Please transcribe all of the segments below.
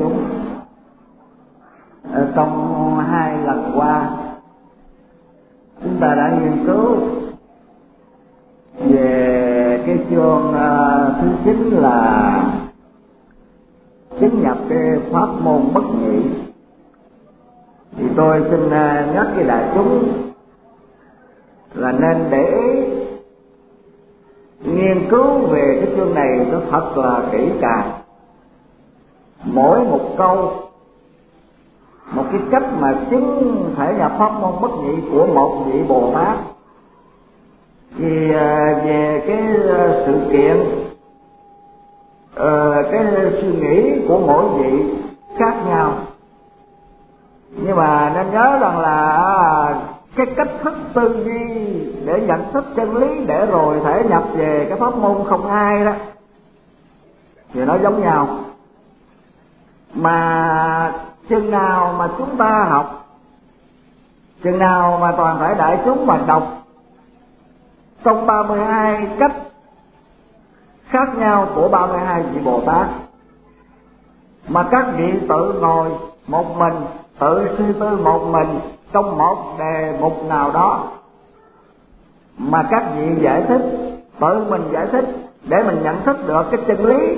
chúng. Trong 2 lần qua chúng ta đã nghiên cứu về cái chương thứ 9 là chứng nhập cái pháp môn bất nhị. Thì tôi xin nhắc với đại chúng là nên để ý nghiên cứu về cái chương này nó thật là kỹ càng. Mỗi một câu, một cái cách mà chứng thể nhập pháp môn bất nhị của một vị Bồ Tát thì về cái sự kiện, cái suy nghĩ của mỗi vị khác nhau. Nhưng mà nên nhớ rằng là cái cách thức tư duy để nhận thức chân lý để rồi thể nhập về cái pháp môn không hai đó thì nó giống nhau. Mà chừng nào mà chúng ta học, chừng nào mà toàn thể đại chúng mà đọc trong 32 cách khác nhau của 32 vị Bồ Tát, mà các vị tự ngồi một mình, tự suy tư một mình trong một đề mục nào đó, mà các vị giải thích, tự mình giải thích để mình nhận thức được cái chân lý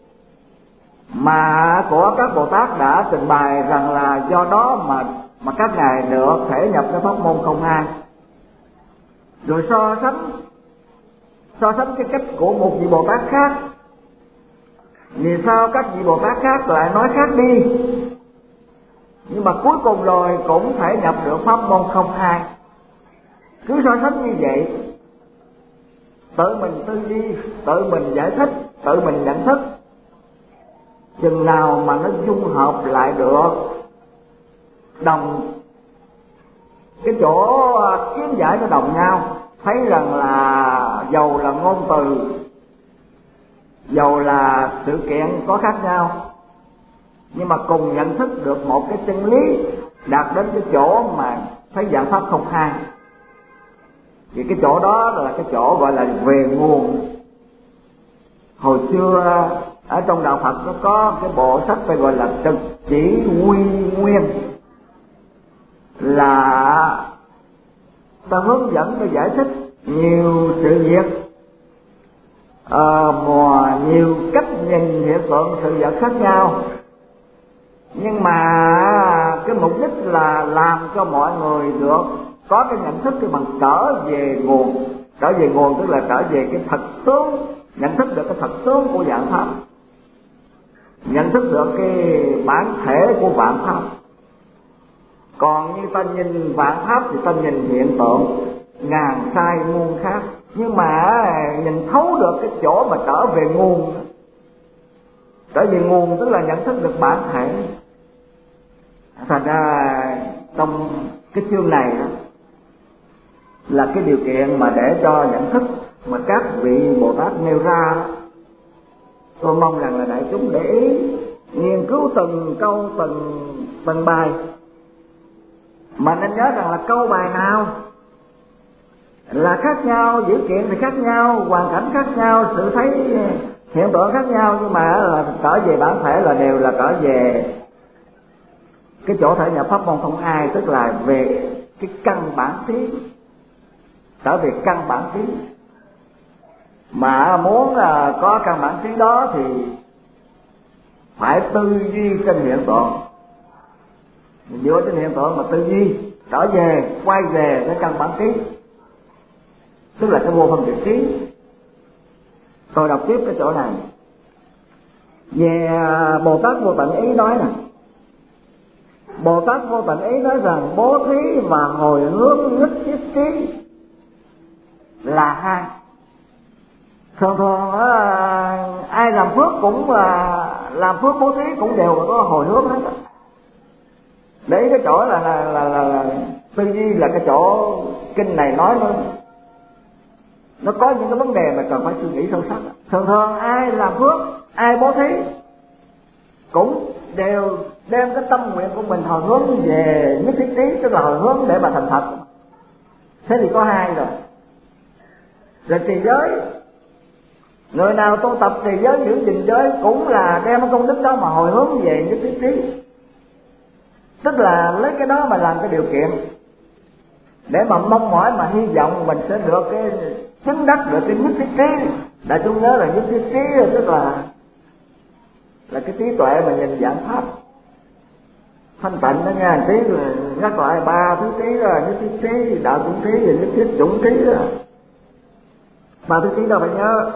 mà của các Bồ Tát đã trình bày, rằng là do đó mà các ngài được thể nhập cái pháp môn không hai. Rồi so sánh cái cách của một vị Bồ Tát khác, vì sao các vị Bồ Tát khác lại nói khác đi, nhưng mà cuối cùng rồi cũng thể nhập được pháp môn không hai. Cứ so sánh như vậy, tự mình tư duy, tự mình giải thích, tự mình nhận thức, chừng nào mà nó dung hợp lại được đồng cái chỗ kiến giải nó đồng nhau, thấy rằng là dầu là ngôn từ, dầu là sự kiện có khác nhau, nhưng mà cùng nhận thức được một cái chân lý, đạt đến cái chỗ mà thấy dạng pháp không hai. Thì cái chỗ đó là cái chỗ gọi là về nguồn. Hồi xưa ở trong đạo Phật nó có cái bộ sách phải gọi là trực chỉ quy nguyên, là ta hướng dẫn, ta giải thích nhiều sự việc, nhiều cách nhìn hiện tượng sự vật khác nhau, nhưng mà cái mục đích là làm cho mọi người được có cái nhận thức cái bằng trở về nguồn. Trở về nguồn tức là trở về cái thật tướng, nhận thức được cái thật tướng của vạn pháp, nhận thức được cái bản thể của vạn pháp. Còn như ta nhìn vạn pháp thì ta nhìn hiện tượng ngàn sai muôn khác, nhưng mà nhìn thấu được cái chỗ mà trở về nguồn. Trở về nguồn tức là nhận thức được bản thể. Thành ra trong cái chương này đó là cái điều kiện mà để cho nhận thức mà các vị Bồ Tát nêu ra. Tôi mong rằng là đại chúng để ý nghiên cứu từng câu từng bài, mà nên nhớ rằng là câu bài nào là khác nhau, dữ kiện thì khác nhau, hoàn cảnh khác nhau, sự thấy hiện tượng khác nhau, nhưng mà là trở về bản thể là đều là trở về cái chỗ thể nhập pháp môn không hai, tức là về cái căn bản trí, trở về căn bản trí. Mà muốn có căn bản trí đó thì phải tư duy trên hiện tượng, mình dựa trên hiện tượng mà tư duy, trở về, quay về cái căn bản trí, tức là cái vô phân biệt trí. Tôi đọc tiếp cái chỗ này về Bồ Tát Vô Tận Ý nói nè. Bồ Tát Vô Tận Ý nói rằng bố thí và hồi hướng nhất thiết trí là hai. Thường thường ai làm phước cũng làm phước bố thí cũng đều có hồi hướng hết. Đấy cái chỗ là tư duy, là cái chỗ kinh này nói nó có những cái vấn đề mà cần phải suy nghĩ sâu sắc. Thường thường ai làm phước, ai bố thí cũng đều đem cái tâm nguyện của mình hồi hướng về nhất thiết trí, tức là hồi hướng để mà thành thật. Thế thì có hai rồi. Rồi trì giới Người nào tu tập trì giới giữ gìn giới cũng là đem cái công đức đó mà hồi hướng về nhất thiết trí, tức là lấy cái đó mà làm cái điều kiện để mà mong mỏi, mà hy vọng mình sẽ được cái chứng đắc được cái nhất thiết trí. Đại chúng nhớ là nhất thiết trí tức là cái trí tuệ mà nhìn dạng pháp thanh tịnh đó nha. Trí là nhắc lại 3 thứ trí rồi: nhất thiết trí, đạo chủng trí và nhất thiết chủng trí đó. 3 thứ trí đâu phải nhớ.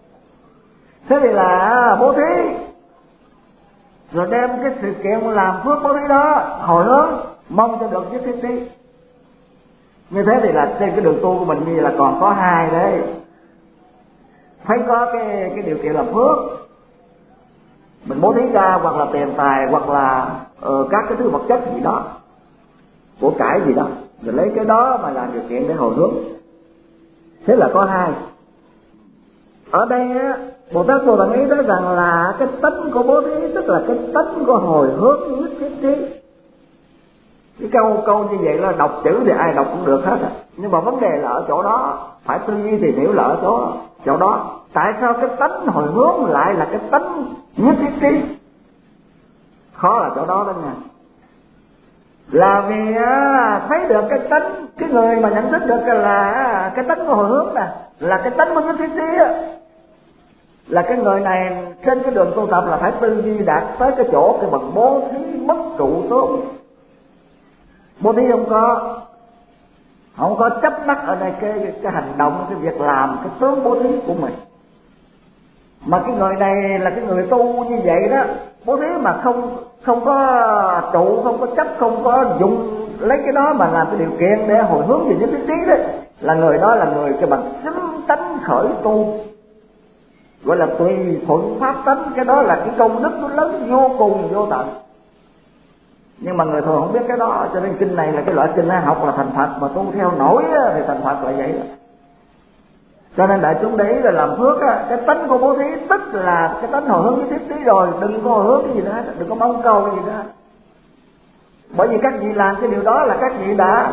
Thế thì là bố thí, rồi đem cái sự kiện làm phước bố thí đó hồi hướng mong cho được nhất thiết trí. Như thế thì là trên cái đường tu của mình như vậy là còn có 2 đấy. Thấy có cái điều kiện làm phước, mình bố thí ra, hoặc là tiền tài, hoặc là các cái thứ vật chất gì đó, của cải gì đó, rồi lấy cái đó mà làm điều kiện để hồi hướng. Thế là có 2. Ở đây á, Bồ Tát Vô Tận ý nói rằng là cái tánh của bố thí tức là cái tánh của hồi hướng nhất thiết trí. Cái câu như vậy là đọc chữ thì ai đọc cũng được hết à. Nhưng mà vấn đề là ở chỗ đó, phải tư duy thì hiểu là ở chỗ đó. Tại sao cái tánh hồi hướng lại là cái tánh nhất thiết trí? Khó là chỗ đó đó nha. Là vì thấy được cái tánh, cái người mà nhận thức được là cái tánh của hồi hướng nè, là cái tánh của nhất thiết trí á, là cái người này trên cái đường tu tập là phải tư duy đạt tới cái chỗ cái bằng bố thí mất trụ tướng. Bố thí không có chấp mắc ở đây cái hành động, cái việc làm, cái tướng bố thí của mình. Mà cái người này là cái người tu như vậy đó, bố thí mà không có trụ, không có chấp, không có dùng lấy cái đó mà làm cái điều kiện để hồi hướng về nhất thiết trí đấy, là người đó là người cái bằng xứng tánh khởi tu, gọi là tùy thuận pháp tánh. Cái đó là cái công đức nó lớn vô cùng vô tận. Nhưng mà người thường không biết cái đó, cho nên kinh này là cái loại kinh học là thành Phật, mà tu theo nổi thì thành Phật là vậy đó. Cho nên đại chúng để ý là làm phước á, cái tánh của bố thí tức là cái tánh hồi hướng với thiết trí rồi, đừng có hồi hướng cái gì nữa, đừng có mong cầu cái gì nữa. Bởi vì các vị làm cái điều đó là các vị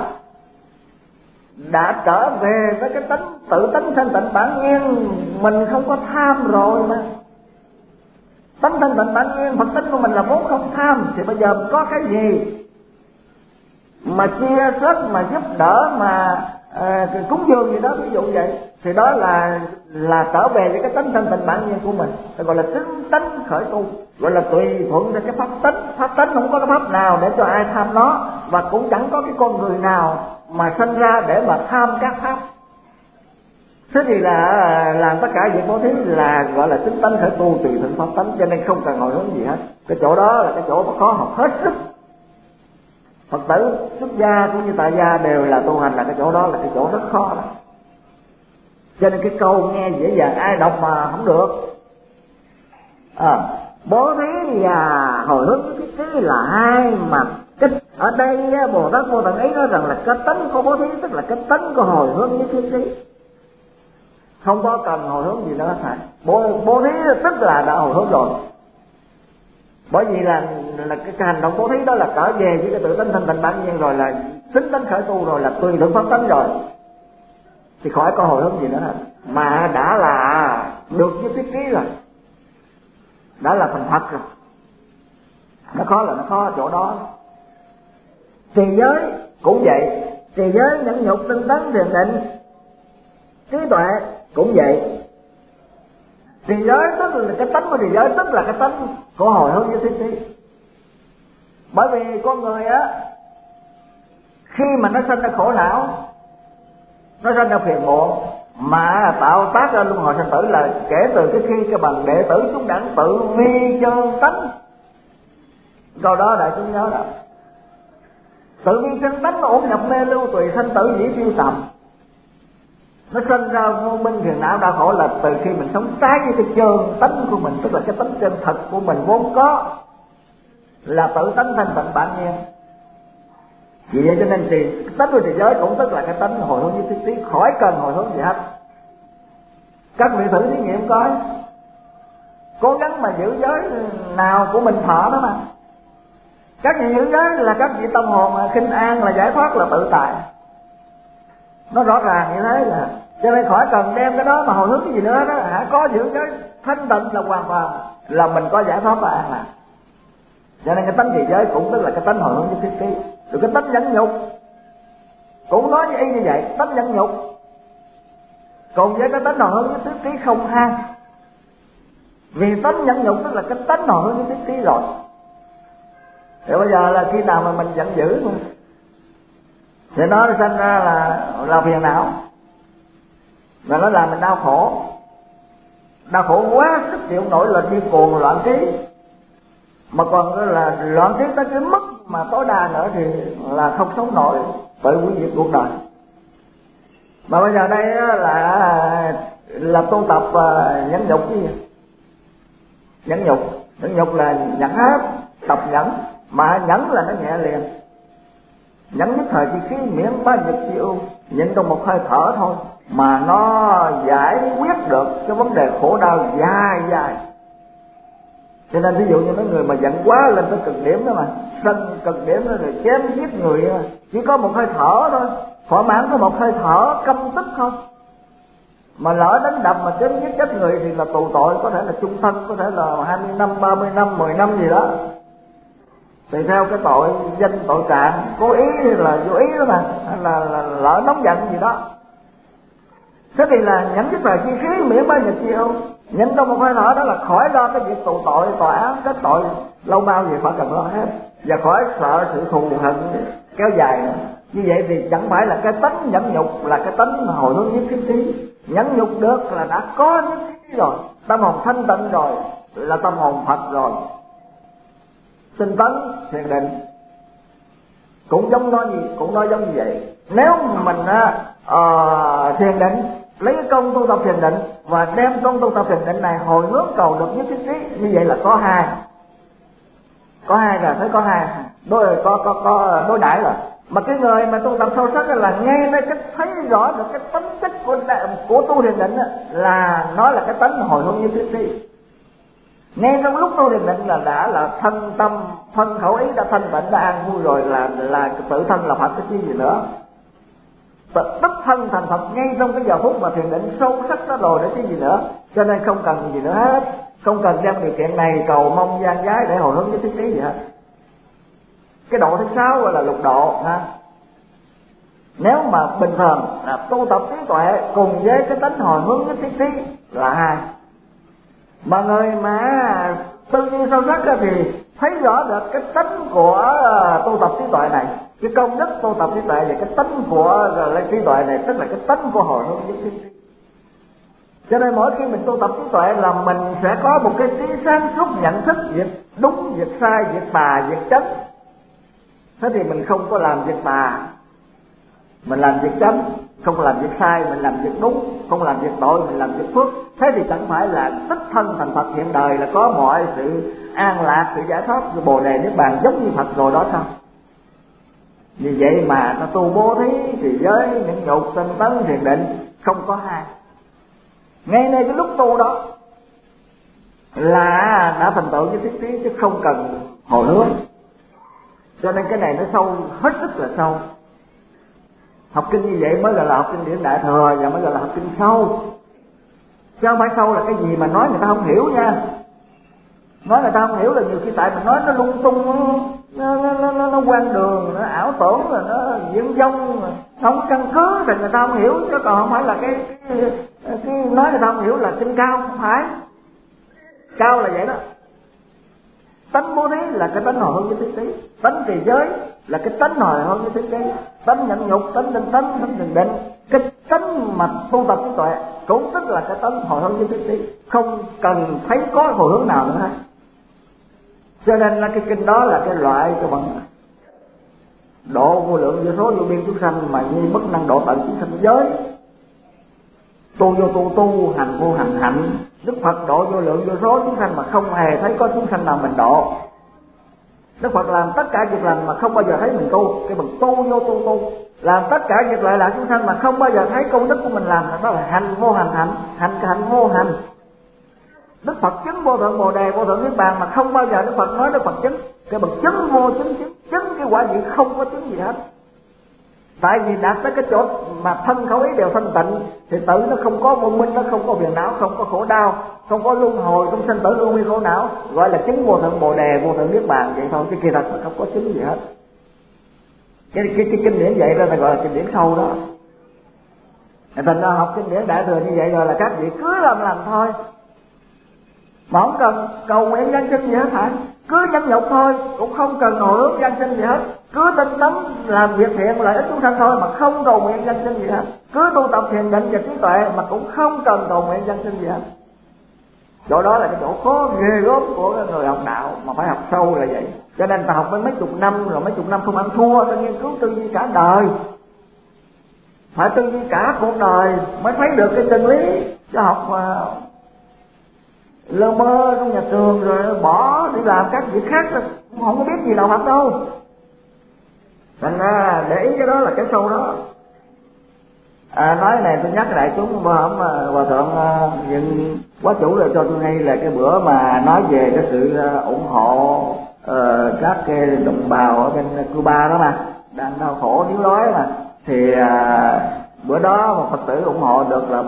đã trở về với cái tự tánh thanh tịnh bản nhiên, mình không có tham rồi mà. Tánh thanh tịnh bản nhiên, Phật tính của mình là vốn không tham, thì bây giờ có cái gì mà chia sớt, mà giúp đỡ, mà cúng dường gì đó, ví dụ vậy, thì đó là trở về với cái tánh thanh tịnh bản nhiên của mình, gọi là tính tánh khởi tu, gọi là tùy thuận với cái pháp tánh. Pháp tánh không có cái pháp nào để cho ai tham nó, và cũng chẳng có cái con người nào mà sinh ra để mà tham các pháp. Thế thì là làm tất cả việc bố thí là gọi là tính tánh khởi tu, tùy thuận pháp tánh, cho nên không cần hồi hướng gì hết. Cái chỗ đó là cái chỗ mà khó học hết sức. Phật tử xuất gia cũng như tại gia đều là tu hành, là cái chỗ đó là cái chỗ rất khó đó. Cho nên cái câu nghe dễ dàng, ai đọc mà không được. Bố thí và hồi hướng cái trí là 2 mặt. Ở đây Bồ Tát Vô Tận ý nói rằng là cái tánh của bố thí tức là cái tánh của hồi hướng với thiết trí, không có cần hồi hướng gì nữa phải. Bố thí tức là đã hồi hướng rồi. Bởi vì là cái hành động bố thí đó là trở về với cái tự tánh thanh tịnh bản nhiên rồi, là tính tánh khởi tu rồi, là tùy thuận pháp tánh rồi, thì khỏi có hồi hướng gì nữa hết. Mà đã là được với thiết trí rồi, đã là thành Phật rồi. Nó khó là nó khó ở chỗ đó. Trì giới cũng vậy, trì giới nhẫn nhục tinh tấn thiền định trí tuệ cũng vậy. Trì giới tức là cái tánh của trì giới, tức là cái tánh của hồi hướng với thiết trí. Bởi vì con người á, khi mà nó sinh ra khổ não, nó sinh ra phiền muộn, mà tạo tác ra luân hồi sanh tử, là kể từ cái khi cái bằng đệ tử chúng đẳng tự vi chân tánh. Câu đó đại chúng nhớ rồi. Tự vi chân tánh nó ổn nhập mê lưu, tùy sanh tử dĩ tiêu tầm. Nó sinh ra vô minh phiền não đau khổ là từ khi mình sống trái với cái chân tánh của mình, tức là cái tánh chân thật của mình vốn có, là tự tánh thanh tịnh bản nhiên. Vì vậy cho nên thì tánh của trì giới cũng tức là cái tánh hồi hướng với thiết trí, khỏi cần hồi hướng gì hết. Các vị thử thí nghiệm coi, cố gắng mà giữ giới nào của mình thọ đó mà. Các vị giữ giới là các vị tâm hồn khinh an, là giải thoát, là tự tại. Nó rõ ràng như thế là, cho nên khỏi cần đem cái đó mà hồi hướng cái gì nữa đó. đã có giữ giới thanh tịnh là hoàn toàn là mình có giải thoát và an lạc. Cho nên cái tánh trì giới cũng tức là cái tánh hồi hướng với thiết trí. Rồi cái tánh nhẫn nhục cũng nói với y như vậy, tánh nhẫn nhục. Còn với cái tánh hồi hướng với thiết trí không hai. Vì tánh nhẫn nhục tức là cái tánh hồi hướng với thiết trí rồi. Thì bây giờ là khi nào mà mình giận dữ không? Thì nó sinh ra là phiền não, và nó làm mình đau khổ. Đau khổ quá sức chịu nổi là điên cuồng loạn trí. Mà còn là loạn trí tới cái mức mà tối đa nữa thì là không sống nổi, tự hủy diệt cuộc đời. Mà bây giờ đây là tu tập nhẫn nhục chứ gì? Nhẫn nhục là nhẫn áp, tập nhẫn. Mà nhẫn là nó nhẹ liền. Nhẫn nhất thời chi khí miễn ba nhật chi ưu, nhịn trong một hơi thở thôi mà nó giải quyết được cái vấn đề khổ đau dài. Cho nên ví dụ như mấy người mà giận quá lên tới cực điểm đó mà sân cực điểm đó rồi chém giết người, chỉ có một hơi thở thôi, thỏa mãn có một hơi thở căm tức thôi, mà lỡ đánh đập mà chém giết chết người thì là tù tội, có thể là chung thân, có thể là 20 năm, 30 năm, 10 năm gì đó, tùy theo cái tội danh tội trạng, cố ý hay là vô ý đó mà, hay là lỡ nóng giận gì đó. Thế thì là nhẫn nhất thời chi khí miễn ba nhật chi ưu, nhẫn trong một hơi thở đó là khỏi lo cái việc tù tội, tòa án, kết tội lâu bao gì phải cần lo hết, và khỏi sợ sự thù hận kéo dài nữa. Như vậy thì chẳng phải là cái tánh nhẫn nhục là cái tánh hồi hướng nhất thiết trí. Nhẫn nhục được là đã có nhất thiết trí rồi, tâm hồn thanh tịnh rồi, là tâm hồn Phật rồi. Tinh tấn thiền định cũng giống nói gì, cũng nói giống như vậy. Nếu mình thiền định, lấy cái công tu tập thiền định và đem công tu tập thiền định này hồi hướng cầu được nhất thiết trí, như vậy là có hai rồi, thấy có hai có đối đãi rồi. Mà cái người mà tu tập sâu sắc là nghe nó cái thấy rõ được cái tính chất của tu thiền định là nó là cái tánh hồi hướng nhất thiết trí. Ngay trong lúc tu thiền định là đã là thân tâm thân khẩu ý đã thanh tịnh, đã an vui rồi, là tự thân là Phật cái chi gì nữa. Đích thân thành Phật ngay trong cái giờ phút mà thiền định sâu sắc đó rồi để cái gì nữa. Cho nên không cần gì nữa hết, không cần đem điều kiện này cầu mong gian giái để hồi hướng với thiết trí gì hết. Cái độ thứ 6 gọi là lục độ ha. Nếu mà bình thường là tu tập trí tuệ cùng với cái tánh hồi hướng với thiết trí là hai. Mà người mà tư duy sâu sắc ra thì thấy rõ được cái tánh của tu tập trí tuệ này, cái công đức tu tập trí tuệ và cái tánh của trí tuệ này, tức là cái tánh của hồi hướng với thiết trí. Cho nên mỗi khi mình tu tập trí tuệ là mình sẽ có một cái trí sáng suốt nhận thức việc đúng, việc sai, việc tà, việc chánh. Thế thì mình không có làm việc tà, mình làm việc chánh, không làm việc sai, mình làm việc đúng, không làm việc tội, mình làm việc phước. Thế thì chẳng phải là đích thân thành Phật hiện đời là có mọi sự an lạc, sự giải thoát, sự bồ đề niết bàn giống như Phật rồi đó sao? Vì vậy mà ta tu bố thí, trì giới, nhẫn nhục, tinh tấn, thiền định không có hai. Ngay nơi cái lúc tu đó là đã thành tựu với thiết trí chứ không cần hồi hướng. Cho nên cái này nó sâu, hết sức là sâu. Học kinh như vậy mới gọi là học kinh điển đại thừa, và mới gọi là học kinh sâu. Chứ không phải sâu là cái gì mà nói người ta không hiểu nha. Nói người ta không hiểu là nhiều khi tại mình nói nó lung tung, nó quan đường, nó ảo tưởng, rồi nó diễn dông, không căn cứ thì người ta không hiểu. Chứ còn không phải là cái nói người ta không hiểu là kinh cao, không phải. Cao là vậy đó. Tánh bố thí là cái tánh hồi hướng với thiết trí, tánh trì giới là cái tánh hồi hướng với thiết trí, tánh nhẫn nhục, tánh tinh tấn, tánh thiền định, cái tánh mà tu tập trí tuệ cũng tức là cái tánh hồi hướng với thiết trí, không cần thấy có hồi hướng nào nữa hết. Cho nên là cái kinh đó là cái loại cho bằng độ vô lượng vô số vô biên chúng sanh mà như bất năng độ tận chúng sanh giới. Tu vô tu, hành vô hành hạnh. Đức Phật độ vô lượng vô số chúng sanh mà không hề thấy có chúng sanh nào mình độ. Đức Phật làm tất cả việc lành mà không bao giờ thấy mình tu. Cái bằng tu vô tu, làm tất cả việc lợi lạc chúng sanh mà không bao giờ thấy công đức của mình làm, đó là hành vô hành hạnh, hành vô hành. Đức Phật chứng vô thượng bồ đề, vô thượng niết bàn mà không bao giờ Đức Phật nói Đức Phật chứng. Cái bằng chứng vô chứng cái quả vị không có chứng gì hết. Tại vì đạt tới cái chỗ mà thân khẩu ý đều thanh tịnh thì tự nó không có vô minh, nó không có phiền não, không có khổ đau, không có luân hồi, không sinh tử luân hồi khổ não, gọi là chứng vô thượng bồ đề, vô thượng niết bàn vậy thôi, chứ kỳ thật nó không có chứng gì hết. Cái kinh điển vậy đó là gọi là kinh điển sâu đó. Thành ra học kinh điển đại thừa như vậy rồi là các vị cứ làm thôi, mà không cần cầu nguyện giáng sinh gì hết hả? Cứ nhẫn nhục thôi, cũng không cần hồi hướng giáng sinh gì hết. Cứ tinh tấn làm việc thiện lợi ích chúng sanh thôi mà không cầu nguyện giáng sinh gì hết. Cứ tu tập thiền định và trí tuệ mà cũng không cần cầu nguyện giáng sinh gì hết. Chỗ đó là cái chỗ khó ghê gớm của người học đạo, mà phải học sâu là vậy. Cho nên ta học với mấy chục năm rồi, mấy chục năm không ăn thua, ta nghiên cứu tư duy cả đời. Phải tư duy cả cuộc đời mới thấy được cái chân lý. Chứ học mà lơ mơ trong nhà trường rồi bỏ đi làm các việc khác, không có biết gì đạo Phật đâu. Thành ra để ý cái đó là cái sâu đó. Nói này tôi nhắc lại chúng hôm hòa thượng dựng quá chủ rồi cho tôi hay là cái bữa mà nói về cái sự ủng hộ các cái đồng bào ở bên Cuba đó mà đang đau khổ thiếu đói mà, thì bữa đó một Phật tử ủng hộ được là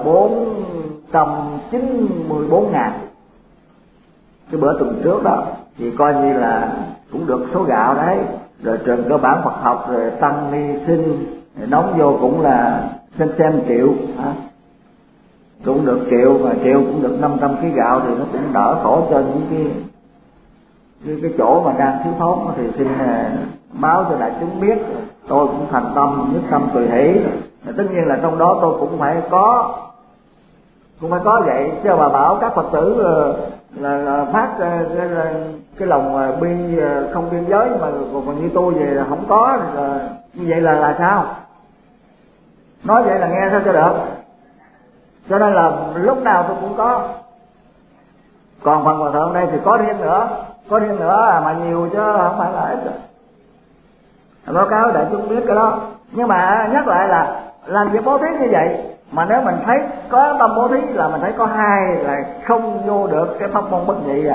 494.000 cái bữa tuần trước đó, thì coi như là cũng được số gạo đấy. Rồi trường cơ bản Phật học rồi tăng ni sinh đóng vô cũng là xem triệu cũng được triệu, và triệu cũng được 500 kg gạo, thì nó cũng đỡ khổ cho những cái chỗ mà đang thiếu thốn. Thì xin báo cho đại chúng biết, tôi cũng thành tâm nhất tâm tùy hỷ. Tất nhiên là trong đó tôi cũng phải có vậy, chứ mà bảo các Phật tử là phát cái lòng bi không biên giới mà còn như tôi về là không có, như vậy là sao? Nói vậy là nghe sao cho được. Cho nên là lúc nào tôi cũng có. Còn phần hòa thượng đây thì có thêm nữa mà nhiều chứ không phải là ít. Báo cáo để chúng biết cái đó. Nhưng mà nhắc lại là làm việc bố thí như vậy, mà nếu mình thấy có tâm bố thí là mình thấy có hai là không vô được cái pháp môn bất nhị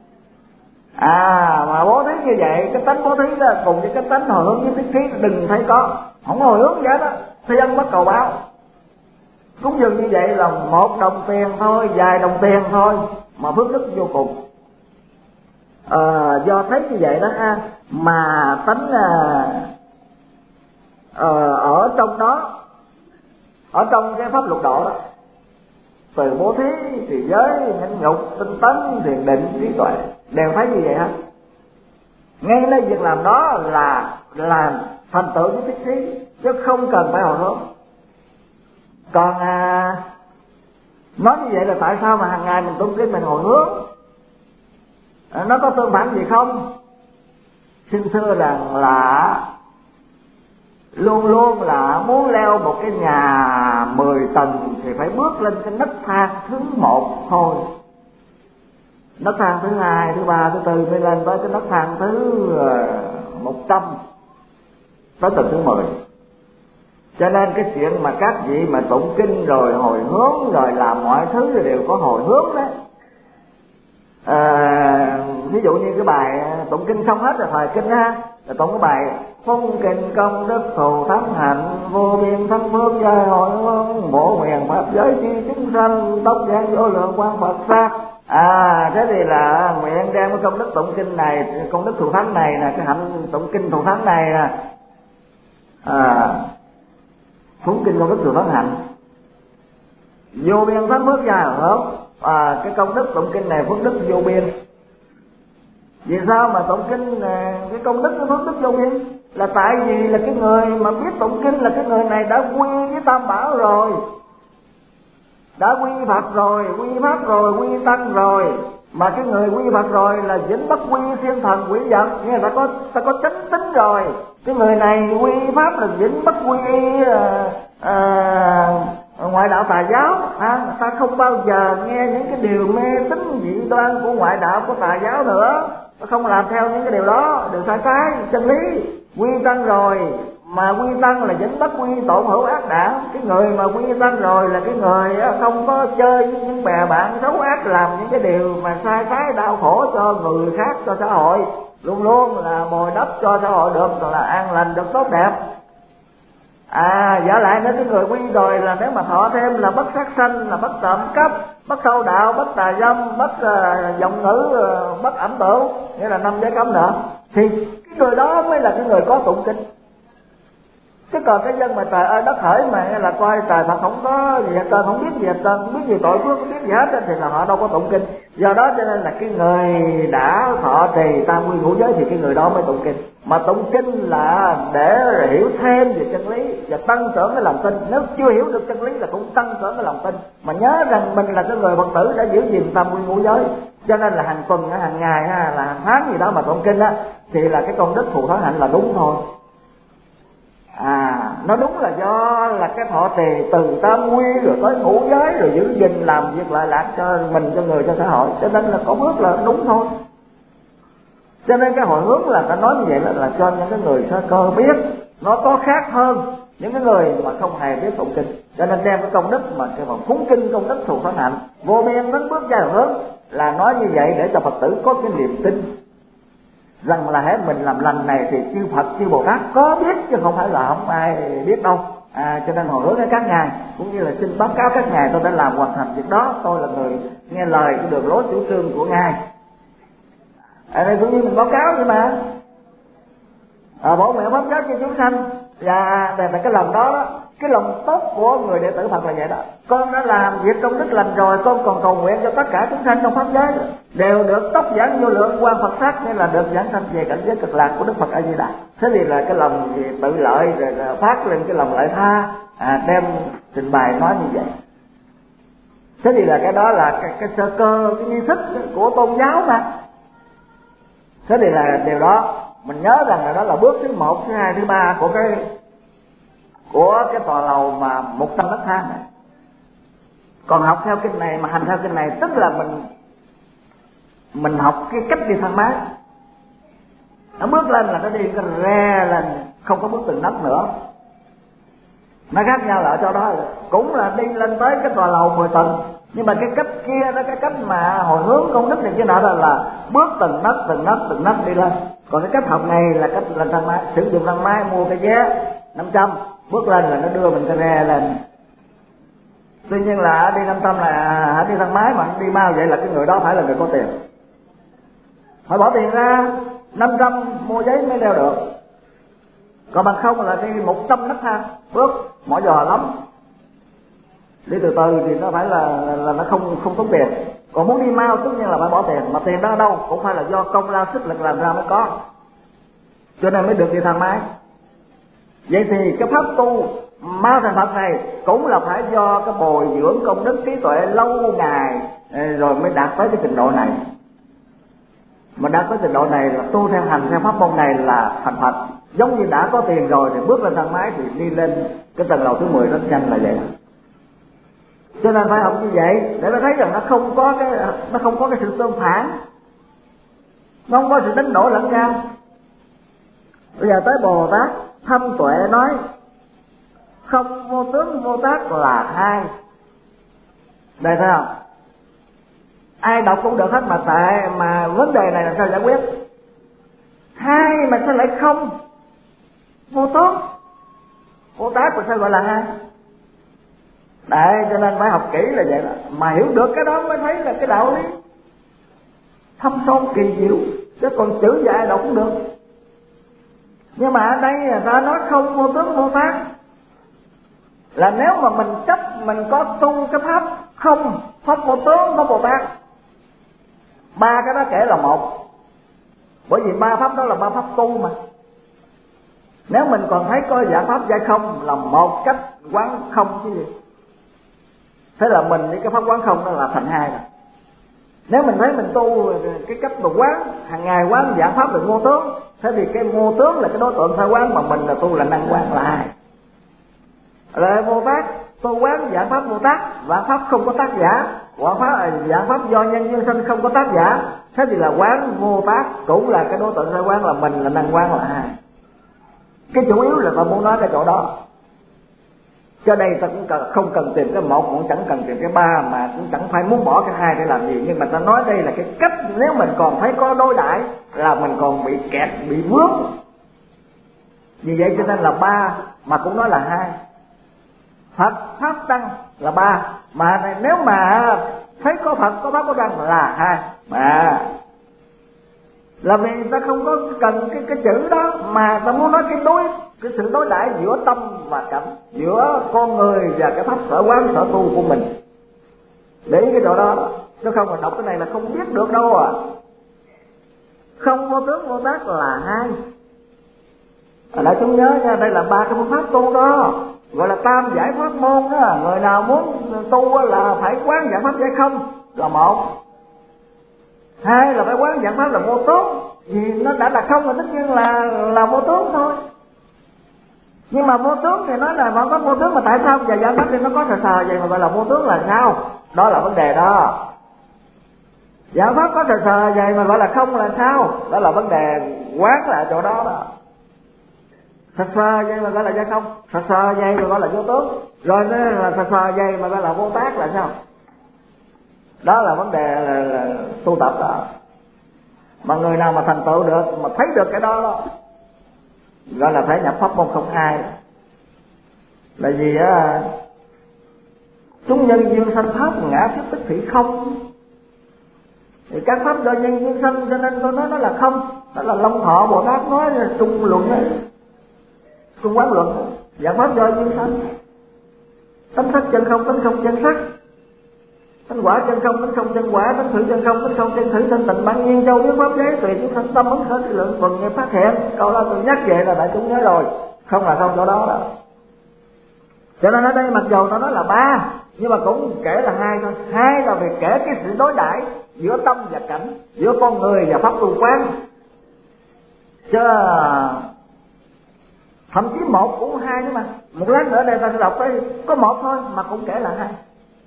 mà bố thí như vậy, cái tánh bố thí đó cùng với cái tánh hồi hướng với thiết thí đừng thấy có, không hồi hướng vậy đó, thiên bất cầu báo. Cúng dường như vậy là 1 đồng tiền thôi, vài đồng tiền thôi mà phước đức vô cùng. Do thấy như vậy đó mà tánh ở trong đó, ở trong cái pháp lục độ đó, từ bố thí thì giới, nhẫn nhục, tinh tấn, thiền định, trí tuệ đều thấy như vậy hết. Ngay nơi việc làm đó là thành tựu với thiết thí, chứ không cần phải hồi hướng. Còn nói như vậy là tại sao mà hàng ngày mình tụng kinh mình hồi hướng? Nó có tương phản gì không? Xin thưa rằng là luôn luôn là muốn leo một cái nhà 10 tầng thì phải bước lên cái nấc thang thứ 1 thôi. Nấc thang thứ 2, thứ 3, thứ 4 mới lên tới cái nấc thang thứ 100, tới tầng thứ 10. Cho nên cái chuyện mà các vị mà tụng kinh rồi hồi hướng rồi làm mọi thứ rồi đều có hồi hướng đấy. Ví dụ như cái bài tụng kinh xong hết rồi thời kinh là tụng cái bài phong kinh công đức thù thắng hạnh vô biên thắng phước giai hội hướng bộ nguyện pháp giới chi chúng sanh tốc giang vô lượng quan Phật sát. Thế thì là nguyện đem cái công đức tụng kinh này, công đức thù thắng này nè, cái hạnh tụng kinh thù thắng này nè, phúng kinh công đức thù thắng hạnh vô biên thắng phước giai hội hướng. Cái công đức tụng kinh này phước đức vô biên. Vì sao mà tụng kinh cái công đức cái phước đức vô biên? Là tại vì là cái người mà biết tụng kinh là cái người này đã quy với Tam Bảo rồi, đã quy Phật rồi, quy Pháp rồi, quy Tăng rồi. Mà cái người quy Phật rồi là dính bất quy thiên thần quỷ vật, nghe ta có chánh tính rồi. Cái người này quy Pháp là dính bất quy ngoại đạo tà giáo. Ta không bao giờ nghe những cái điều mê tín dị đoan của ngoại đạo của tà giáo nữa, ta không làm theo những cái điều đó, điều sai trái chân lý. Quy Tăng rồi, mà quy Tăng là dính bất quy tổn hữu ác đảng. Cái người mà quy Tăng rồi là cái người không có chơi với những bè bạn xấu ác, làm những cái điều mà sai trái đau khổ cho người khác, cho xã hội, luôn luôn là bồi đắp cho xã hội được là an lành, được tốt đẹp. Giả lại nếu cái người quy rồi là nếu mà thọ thêm là bất sát sanh, là bất trộm cắp, bất sâu đạo, bất tà dâm, bất vọng ngữ, bất ẩm tửu, nghĩa là 5 giới cấm nữa, thì cái người đó mới là cái người có tụng kinh. Chứ còn cái dân mà trời ơi đất hỡi mà là coi trời Phật không có gì hết trơn, không biết gì hết trơn, không biết gì tội phước, không biết gì hết thì là họ đâu có tụng kinh. Do đó cho nên là cái người đã thọ trì tam quy ngũ giới thì cái người đó mới tụng kinh. Mà tụng kinh là để hiểu thêm về chân lý và tăng trưởng cái lòng tin. Nếu chưa hiểu được chân lý là cũng tăng trưởng cái lòng tin. Mà nhớ rằng mình là cái người Phật tử đã giữ gìn tam quy ngũ giới, cho nên là hàng tuần, hàng ngày, là hàng tháng gì đó mà tụng kinh á, thì là cái công đức thù thắng hạnh là đúng thôi. Nó đúng là do là cái thọ trì từ tam quy rồi tới ngũ giới rồi giữ gìn làm việc lợi lạc cho mình, cho người, cho xã hội, cho nên là có bước là đúng thôi. Cho nên cái hồi hướng là ta nói như vậy là cho những cái người sơ cơ biết nó có khác hơn những cái người mà không hề biết tụng kinh. Cho nên đem cái công đức mà cái phúng kinh, công đức thù thắng hạnh vô biên đến bước ra hướng là nói như vậy để cho Phật tử có cái niềm tin rằng là hễ mình làm lành này thì chư Phật, chư Bồ Tát có biết chứ không phải là không ai biết đâu. Cho nên hồi hướng với các ngài cũng như là xin báo cáo các ngài tôi đã làm hoàn thành việc đó, tôi là người nghe lời cái đường lối chủ trương của ngài. Ở đây cũng như mình báo cáo vậy mà, bổ nguyện pháp giáo cho chúng sanh, và cái lòng đó, cái lòng tốt của người đệ tử Phật là vậy đó. Con đã làm việc công đức lành rồi, con còn cầu nguyện cho tất cả chúng sanh trong pháp giới đều được tốc giảng vô lượng quang Phật sắc, nên là được giảng sanh về cảnh giới cực lạc của Đức Phật A Di Đà. Thế thì là cái lòng tự lợi rồi phát lên cái lòng lợi tha, đem trình bày nói như vậy. Thế thì là cái đó là cái sơ cơ, cái nghi thức của tôn giáo mà. Thế thì là điều đó mình nhớ rằng là đó là bước thứ 1, thứ 2, thứ 3 của cái tòa lầu mà 100 nấc thang này. Còn học theo kinh này mà hành theo kinh này tức là mình học cái cách đi thang máy. Nó bước lên là nó đi cái re lên, không có bước từng nấc nữa. Nó khác nhau là ở chỗ đó, cũng là đi lên tới cái tòa lầu 10 tầng, nhưng mà cái cách kia đó, cái cách mà hồi hướng công đức này kia nọ là bước từng nấc đi lên. Còn cái cách học này là cách lên thang máy, sử dụng thang máy mua cái vé 500, bước lên là nó đưa mình cái re lên. Tuy nhiên là đi 500 là đi thang máy, mà đi mau vậy là cái người đó phải là người có tiền, phải bỏ tiền ra 500 mua giấy mới leo được. Còn bằng không là đi 100 nấc thang, bước mỏi giò lắm, đi từ từ thì nó phải là nó không tốn tiền. Còn muốn đi mau tất nhiên là phải bỏ tiền, mà tiền đó ở đâu cũng phải là do công lao sức lực làm ra mới có, cho nên mới được đi thang máy. Vậy thì cái pháp tu mau thành Phật này cũng là phải do cái bồi dưỡng công đức trí tuệ lâu ngày rồi mới đạt tới cái trình độ này. Mà đạt tới trình độ này là tu theo hành theo pháp môn này là thành Phật. Giống như đã có tiền rồi thì bước lên thang máy thì đi lên cái tầng lầu thứ 10 rất nhanh là vậy. Cho nên phải học như vậy để nó thấy rằng nó không có cái sự tương phản, nó không có sự đánh đổ lẫn nhau. Bây giờ tới Bồ Tát thâm tuệ nói không vô tướng vô tác là hai. Đây thấy không? Ai đọc cũng được hết, mà tại mà vấn đề này làm sao giải quyết? Hai mà sao lại không vô tướng vô tác mà sao gọi là hai? Đấy, cho nên phải học kỹ là vậy đó. Mà hiểu được cái đó mới thấy là cái đạo lý thâm sâu kỳ diệu, chứ còn chữ dạy đọc cũng được. Nhưng mà ở đây người ta nói không vô tướng vô tác là nếu mà mình chấp mình có tu cái pháp không, pháp vô tướng, pháp Bồ Tát, ba cái đó kể là một, bởi vì ba pháp đó là ba pháp tu mà. Nếu mình còn thấy có giải pháp giải không là một cách quán không chứ gì, thế là mình với cái pháp quán không đó là thành hai rồi. Nếu mình thấy mình tu cái cách mà quán hàng ngày quán giải pháp được vô tướng, thế thì cái vô tướng là cái đối tượng phải quán, mà mình là tu là năng quán là hai. Rồi Bồ Tát tu quán giải pháp Bồ Tát, và pháp không có tác giả, giải pháp do nhân duyên sinh không có tác giả, thế thì là quán vô tác, cũng là cái đối tượng phải quán là mình là năng quán là hai. Cái chủ yếu là ta muốn nói cái chỗ đó. Cho đây ta cũng không cần tìm cái một, cũng chẳng cần tìm cái ba, mà cũng chẳng phải muốn bỏ cái hai để làm gì. Nhưng mà ta nói đây là cái cách, nếu mình còn thấy có đối đãi là mình còn bị kẹt, bị vướng. Vì vậy cho nên là mà cũng nói là hai. Phật Pháp Tăng là ba, mà nếu mà thấy có Phật có Pháp có Tăng là hai. Mà là vì ta không có cần cái chữ đó, mà ta muốn nói cái sự đối đãi giữa tâm và cảnh, giữa con người và cái pháp sở quán sở tu của mình. Để ý cái chỗ đó, chứ không mà đọc cái này là không biết được đâu à. Không vô tướng vô tác là hai. Đại chúng nhớ nha, đây là ba cái phương pháp tu đó, gọi là tam giải pháp môn đó. Người nào muốn tu là phải quán giải pháp giải không là một. Hai là phải quán giải pháp là vô tướng, vì nó đã là không thì tất nhiên là vô tướng thôi. Nhưng mà vô tướng thì nói là vẫn có vô tướng, mà tại sao giờ giải pháp thì nó có sờ vậy mà gọi là vô tướng là sao? Đó là vấn đề đó. Giải pháp có sờ vậy mà gọi là không là sao? Đó là vấn đề quán là chỗ đó đó. Sờ vậy mà gọi là không, sờ vậy mà gọi là vô tướng, rồi nó là sờ vậy mà gọi là vô tác là sao? Đó là vấn đề là tu tập đó. Mà người nào mà thành tựu được, mà thấy được cái đó gọi là phải nhập pháp môn không hai. Là vì á, chúng nhân duyên sanh pháp ngã tiếp tức thị không. Thì các pháp do nhân duyên sanh, cho nên tôi nói nó là không. Đó là Long Thọ Bồ Tát nói trung luận ấy, trung quán luận, dạng pháp do duyên sanh. Tánh sắc chân không, tánh không chân sắc, tánh quả chân không, tánh không chân quả, tánh thử chân không, tánh không chân thử, thanh tịnh bản nhiên châu biến pháp giới tùy chúng sanh tâm ấn khởi lượng phần nghiệp phát hiện. Câu đó tôi nhắc về là đại chúng nhớ rồi, không là không chỗ đó đâu. Cho nên ở đây mặc dù nó nói là ba, nhưng mà cũng kể là hai thôi. Hai là vì kể cái sự đối đãi giữa tâm và cảnh, giữa con người và pháp tu quán. Chứ thậm chí một cũng hai nữa mà. Một lát nữa đây ta sẽ đọc tới có một thôi mà cũng kể là hai.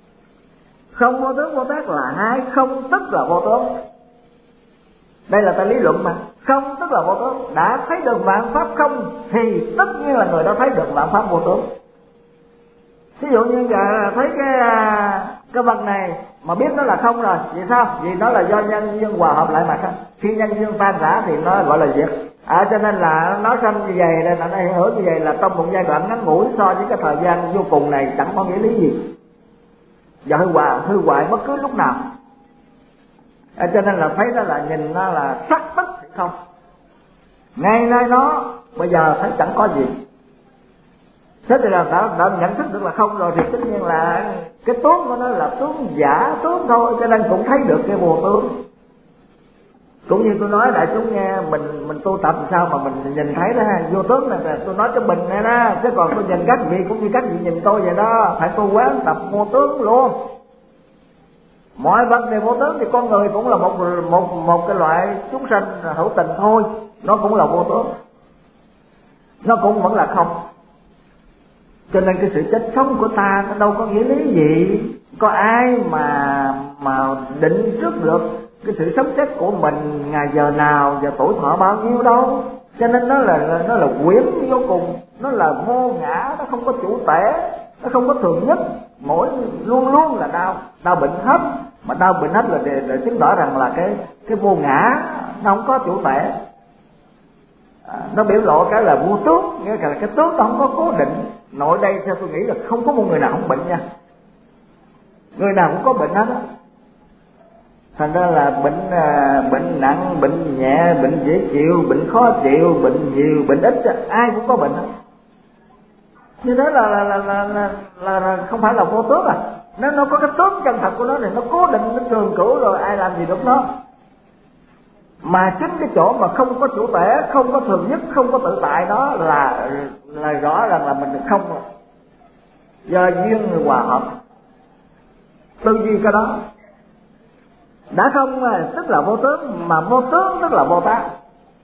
Không vô tướng vô tác là hai, không tức là vô tướng. Đây là ta lý luận mà. Không tức là vô tướng. Đã thấy được vạn pháp không thì tất nhiên là người đó thấy được vạn pháp vô tướng. Ví dụ như giờ thấy cái vật này mà biết nó là không rồi, vì sao? Vì nó là do nhân duyên hòa hợp lại mà không. Khi nhân duyên tan rã thì nó gọi là diệt. Cho nên là nó sanh như vậy, nên là nó hiện hữu như vậy, là trong một giai đoạn ngắn ngủi so với cái thời gian vô cùng này chẳng có nghĩa lý gì. Và hư hoại bất cứ lúc nào. Cho nên là thấy đó là nhìn nó là sắc tức thì không. Ngay nơi nó bây giờ thấy chẳng có gì. Thế thì là đã nhận thức được là không rồi, thì tất nhiên là cái tướng của nó là tướng giả tướng thôi, cho nên cũng thấy được cái vô tướng. Cũng như tôi nói đại chúng nghe, mình tu tập sao mà mình nhìn thấy đó ha, vô tướng là tôi nói cho mình này đó, chứ còn tôi nhìn các vị cũng như các vị nhìn tôi vậy đó, phải tu quán tập vô tướng luôn. Mọi vật đều vô tướng thì con người cũng là một cái loại chúng sanh hữu tình thôi, nó cũng là vô tướng, nó cũng vẫn là không. Cho nên cái sự chết sống của ta nó đâu có nghĩa lý gì. Có ai mà định trước được cái sự sống chết của mình ngày giờ nào và tuổi thọ bao nhiêu đâu. Cho nên nó là quyển vô cùng, nó là vô ngã, nó không có chủ tể, nó không có thường nhất, luôn luôn là đau bệnh hết. Mà đau bệnh hết là để chứng tỏ rằng là cái vô ngã nó không có chủ tể. Nó biểu lộ cái là vô tướng, nghĩa là cái tướng nó không có cố định. Nội đây theo tôi nghĩ là không có một người nào không bệnh nha, người nào cũng có bệnh hết á. Thành ra là bệnh nặng, bệnh nhẹ, bệnh dễ chịu, bệnh khó chịu, bệnh nhiều, bệnh ít, ai cũng có bệnh hết. Như thế là không phải là vô tướng à. Nếu nó có cái tướng chân thật của nó thì nó cố định, nó trường cửu rồi, ai làm gì được nó. Mà chính cái chỗ mà không có chủ thể, không có thường nhất, không có tự tại đó là rõ ràng là mình không rồi. Do duyên người hòa hợp, tư duy cái đó. Đã không tức là vô tướng, mà vô tướng tức là vô tác.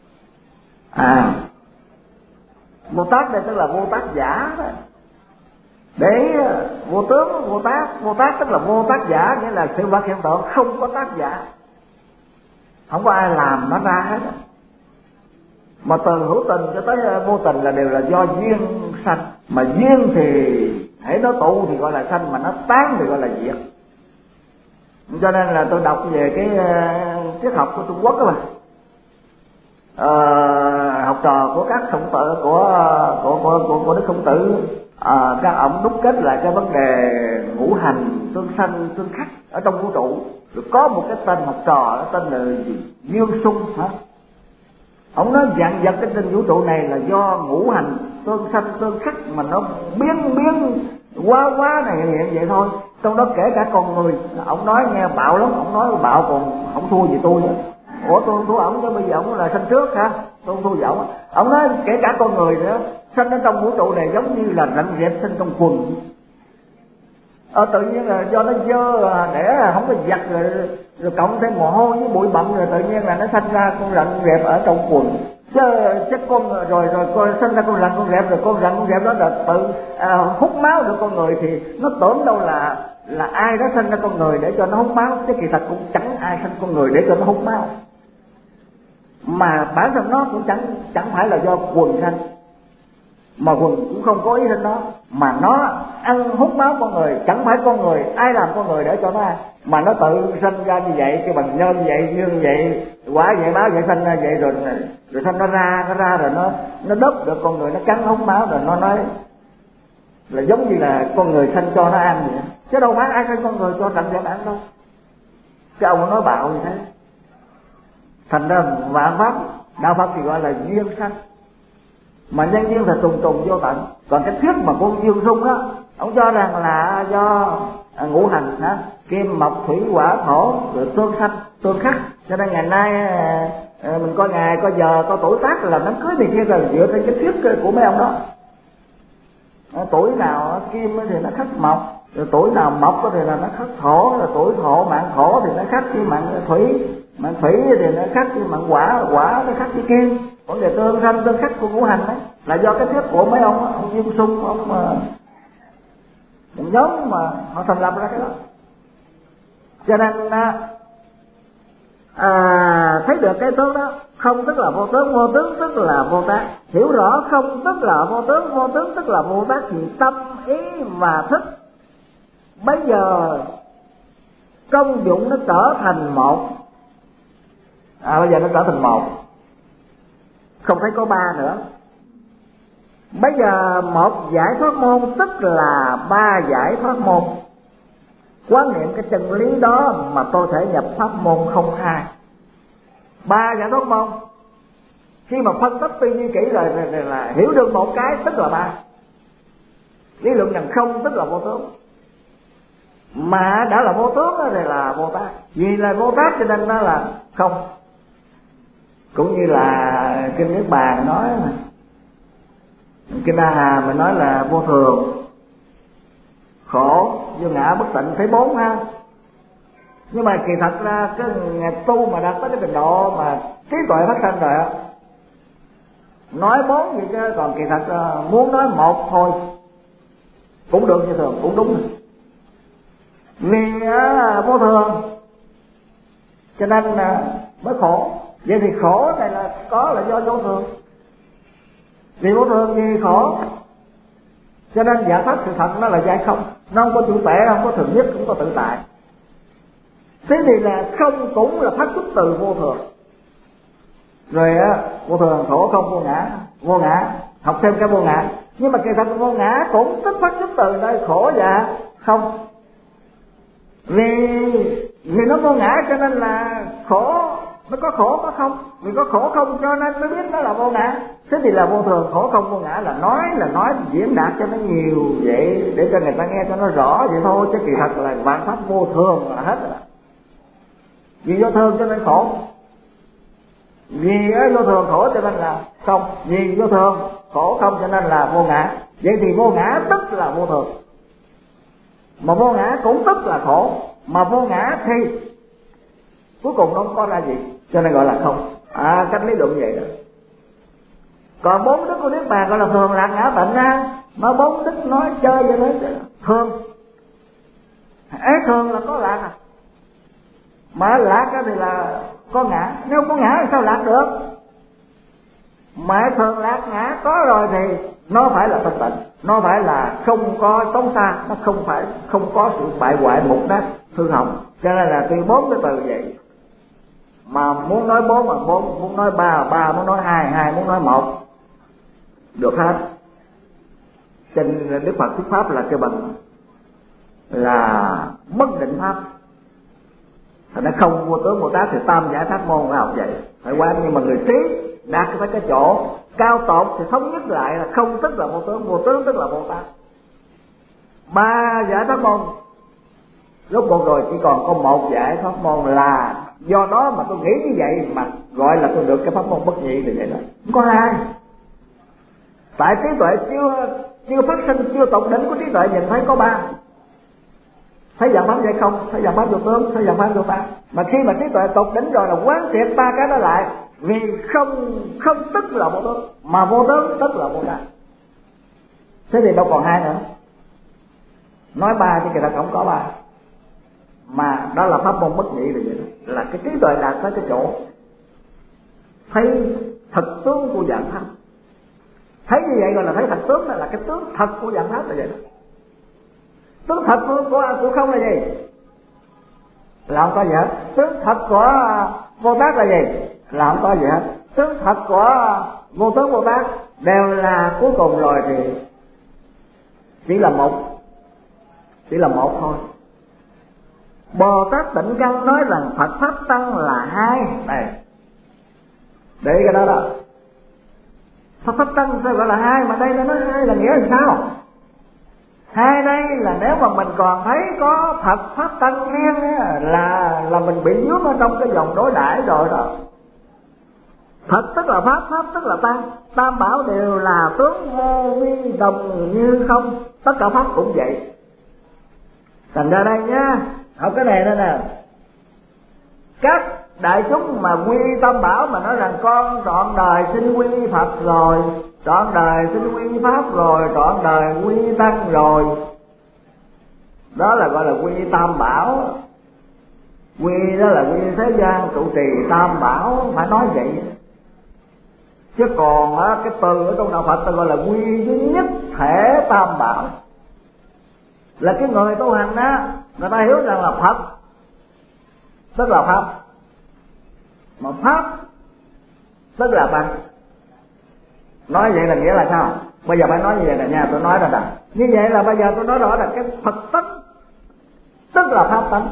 Vô tác đây tức là vô tác giả đó. Để vô tướng, vô tác tức là vô tác giả, nghĩa là sự vật hiện tượng không có tác giả, không có ai làm nó ra hết. Mà từ hữu tình cho tới vô tình là đều là do duyên sanh. Mà duyên thì hãy nó tụ thì gọi là sanh, mà nó tán thì gọi là diệt. Cho nên là tôi đọc về cái triết học của Trung Quốc đó mà. Học học trò của các khổng tử của Đức Khổng Tử, các ông đúc kết lại cái vấn đề ngũ hành tương sanh tương khắc ở trong vũ trụ. Rồi có một cái tên học trò tên là Dương Sung hả? Ông nói dạng vật cái trên vũ trụ này là do ngũ hành tương sanh tương khắc mà nó biến quá này hiện vậy thôi. Trong đó kể cả con người. Ông nói nghe bạo lắm, ông nói bạo còn không thua gì tôi nữa. Ủa tôi không thua ổng chứ bây giờ ổng là sanh trước hả? Tôi không thua gì ổng. Ông nói kể cả con người nữa, sanh ở trong vũ trụ này giống như là rận rẹp sinh trong quần. Tự nhiên là do nó dơ để không có giặt rồi cộng thêm mồ hôi với bụi bặm rồi tự nhiên là nó sanh ra con rận rẹp ở trong quần. Chứ con rồi con sinh ra con rận rồi con rận đó là tự hút máu được con người thì nó tưởng đâu là ai đó sinh ra con người để cho nó hút máu, chứ kỳ thật cũng chẳng ai sinh con người để cho nó hút máu, mà bản thân nó cũng chẳng phải là do quần sanh, mà quần cũng không có ý sinh nó, mà nó ăn hút máu con người, chẳng phải con người ai làm con người để cho nó ăn, mà nó tự sinh ra như vậy, cái bằng nhân vậy, như vậy, quả vậy, báo vậy, sinh ra vậy, rồi sinh nó ra rồi nó đớp được con người, nó cắn hút máu, rồi nó nói là giống như là con người sinh cho nó ăn vậy, chứ đâu phải ai sinh con người cho rận rẹp ăn đâu. Cái ông nói bạo như thế. Thành ra vạn pháp, đạo Phật thì gọi là duyên sanh, mà nhân duyên là trùng vô tận. Còn cái thuyết mà con Dương Sung á, ông cho rằng là do ngũ hành hả, kim mộc thủy hỏa thổ rồi tương sanh tương khắc, cho nên ngày nay mình coi ngày coi giờ coi tuổi tác là đám cưới này kia rồi dựa trên cái thuyết của mấy ông đó. Tuổi nào kim thì nó khắc mộc, rồi tuổi nào mộc thì là nó khắc thổ, rồi tuổi thổ mạng thổ thì nó khắc với mạng thủy thì nó khắc với mạng hỏa nó khắc với kim. Vấn đề tương sanh tương khắc của ngũ hành đấy là do cái thuyết của mấy ông Dương Sung, ông nhóm mà họ thành lập ra cái đó. Cho nên thấy được cái tướng đó, không tức là vô tướng, vô tướng tức là vô tác. Hiểu rõ không tức là vô tướng, vô tướng tức là vô tác, thì tâm ý và thức bây giờ công dụng nó trở thành một. Bây giờ nó trở thành một, không thấy có ba nữa. Bây giờ một giải thoát môn tức là ba giải thoát môn. Quán niệm cái chân lý đó mà tôi thể nhập pháp môn không hai. Ba giải thoát môn, khi mà phân tích tư duy kỹ rồi là hiểu được một cái tức là ba. Lý luận rằng không tức là vô tướng, mà đã là vô tướng thì là vô tác. Vì là vô tác cho nên nó là không. Cũng như là Kinh Niết Bàn nói mà, Kinh A Hà mình nói là vô thường, khổ, vô ngã, bất tịnh, thấy bốn ha. Nhưng mà kỳ thật ra cái ngày tu mà đạt tới cái trình độ mà trí tuệ phát sanh rồi á, nói bốn vậy chứ còn kỳ thật muốn nói một thôi cũng được như thường, cũng đúng. Vì vô thường cho nên mới khổ. Vậy thì khổ này là có là do vô thường. Vì vô thường vì khổ, cho nên giải thoát sự thật nó là giải không. Nó không có chủ tể, không có thường nhất, cũng có tự tại. Thế thì là không cũng là phát xuất từ vô thường. Rồi vô thường, khổ, không, vô ngã, học thêm cái vô ngã. Nhưng mà kỳ thật vô ngã cũng tức phát xuất từ đây khổ và không. Vì nó vô ngã cho nên là khổ, nó có khổ có không. Vì có khổ không cho nên mới biết nó là vô ngã. Thế thì là vô thường, khổ, không, vô ngã là nói diễn đạt cho nó nhiều vậy để cho người ta nghe cho nó rõ vậy thôi, chứ kỳ thật là vạn pháp vô thường là hết rồi. Vì vô thường cho nên khổ, vì vô thường khổ cho nên là không, vì vô thường khổ không cho nên là vô ngã. Vậy thì vô ngã tức là vô thường, mà vô ngã cũng tức là khổ, mà vô ngã thì cuối cùng nó không có ra gì, cho nên gọi là không. Cách lý luận vậy đó. Còn bốn đức của Niết Bàn gọi là thường, lạc, ngã, tịnh ha. Nói bốn đức nói chơi cho nó thường. Thường là có lạc mà lạc thì là có ngã. Nếu có ngã thì sao lạc được? Mà thường lạc ngã có rồi thì nó phải là thanh tịnh, nó phải là không có xấu xa, nó không có sự bại hoại mục nát hư hỏng. Cho nên là tuy bốn cái từ vậy. mà muốn nói 4 mà 4, muốn nói 3 muốn nói 2 muốn nói 1, được hết. Trên Đức Phật thuyết pháp là kêu bằng là bất định pháp. Thành ra không vô tướng Bồ Tát thì tam giải pháp môn phải học vậy, phải quán. Nhưng mà người trí đạt tới cái chỗ cao tột thì thống nhất lại là không tức là vô tướng tức là Bồ Tát. 3 giải pháp môn rốt cuộc rồi chỉ còn có 1 giải pháp môn, là do đó mà tôi nghĩ như vậy mà gọi là tôi được cái pháp môn bất nhị thì vậy đó, không có 2. Tại trí tuệ chưa phát sinh, chưa tột đỉnh của trí tuệ nhìn thấy có 3. Thấy dạng pháp vậy không? Thấy dạng pháp vô tướng, thấy dạng pháp vô tác. Mà khi mà trí tuệ tột đỉnh rồi là quán triệt 3 cái đó lại, vì không tức là vô tướng, mà vô tướng tức là vô tác. Thế thì đâu còn 2 nữa. Nói 3 chứ kìa ta không có 3. Mà đó là pháp môn bất nhị là vậy đó. Là cái trí tuệ đạt tới cái chỗ thấy thực tướng của dạng pháp. Thấy như vậy gọi là thấy thật tướng, là cái tướng thật của dạng pháp là vậy đó. Tướng thật của không là gì? Là không có gì hết. Tướng thật của Bồ Tát là gì? Là không có gì hết. Tướng thật của vô tướng Bồ Tát đều là cuối cùng rồi thì chỉ là một thôi. Bồ Tát Tịnh Căn nói rằng Phật pháp tăng là 2. Đây, để cái đó đó. Phật pháp tăng sao gọi là 2, mà đây nó nói 2 là nghĩa là sao? 2 đây là nếu mà mình còn thấy có Phật pháp tăng ngang là mình bị vướng ở trong cái dòng đối đãi rồi đó. Phật tức là pháp, pháp tức là tăng, tam bảo đều là tướng vô vi đồng như không, tất cả pháp cũng vậy. Thành ra đây nhá, học cái này nè, các đại chúng mà quy tam bảo mà nói rằng con trọn đời xin quy Phật rồi, trọn đời xin quy pháp rồi, trọn đời quy tăng rồi, đó là gọi là quy tam bảo. Quy đó là quy thế gian trụ trì tam bảo, phải nói vậy. Chứ còn cái từ ở trong đạo Phật ta gọi là quy duy nhất thể tam bảo, là cái người tu hành á, người ta hiểu rằng là Phật tức là pháp, mà pháp tức là tăng. Nói vậy là nghĩa là sao? Bây giờ phải nói như vậy là nha, tôi nói ra rằng như vậy là bây giờ tôi nói rõ là cái Phật tánh tức là pháp tánh,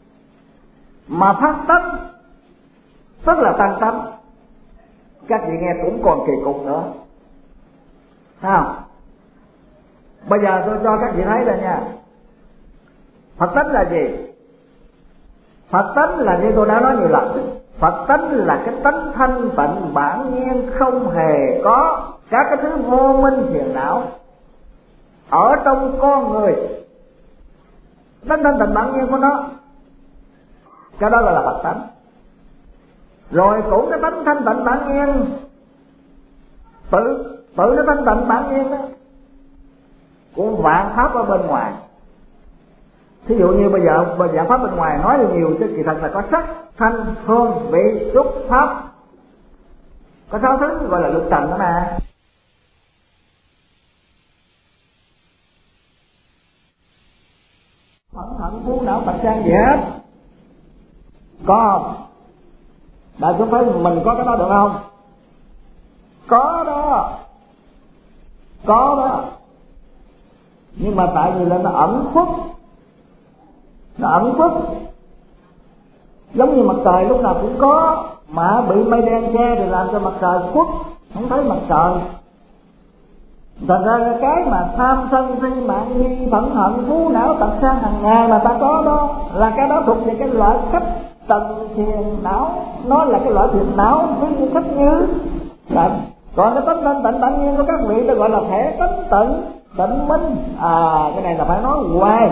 mà pháp tánh tức là tăng tánh. Các vị nghe cũng còn kỳ cục nữa, sao? Bây giờ tôi cho các vị thấy đây nha. Phật tánh là gì? Phật tánh là như tôi đã nói nhiều lần, Phật tánh là cái tánh thanh tịnh bản nhiên, không hề có các cái thứ vô minh phiền não ở trong con người. Tánh thanh tịnh bản nhiên của nó, cái đó là Phật tánh. Rồi cũng cái tánh thanh tịnh bản nhiên, tự nó thanh tịnh bản nhiên đó của vạn pháp ở bên ngoài. Thí dụ như bây giờ vạn pháp bên ngoài nói nhiều chứ kỳ thật là có sắc, thanh, hương, vị, xúc, pháp, có 6 thứ gọi là lục trần đó nè. Thận phú não Phật trang gì hết có không? Đại chúng thấy mình có cái đó được không? Có đó. Nhưng mà tại vì là nó ẩn khuất, giống như mặt trời lúc nào cũng có, mà bị mây đen che thì làm cho mặt trời khuất, không thấy mặt trời. Thành ra cái mà tham sân si mạng nghi phẫn hận phú não tập sang hàng ngày mà ta có đó, là cái đó thuộc về cái loại cách tầng thiền não, nó là cái loại thiền não với cách như là. Còn cái tánh thanh tịnh bản nhiên của các vị ta gọi là thể tánh tịnh minh. Cái này là phải nói hoài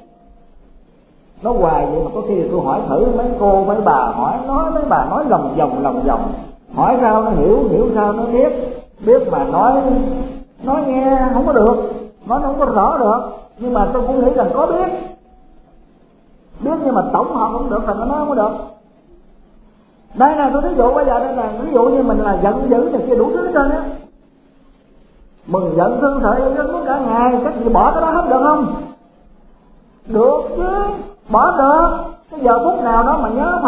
vậy, mà có khi tôi hỏi thử mấy cô mấy bà, mấy bà nói lòng vòng, hỏi sao nó hiểu sao nó biết mà nói nghe không có được, nói nó không có rõ được. Nhưng mà tôi cũng nghĩ rằng có biết nhưng mà tổng hợp không được, thành nó nói không có được. Đây là tôi ví dụ bây giờ đây là ví dụ như mình là giận dữ này kia đủ thứ hết trơn á, mừng giận thương sợ yêu nước cả ngày, các vị bỏ cái đó hết được không? Được chứ, bỏ được. Cái giờ phút nào đó mà nhớ Phật,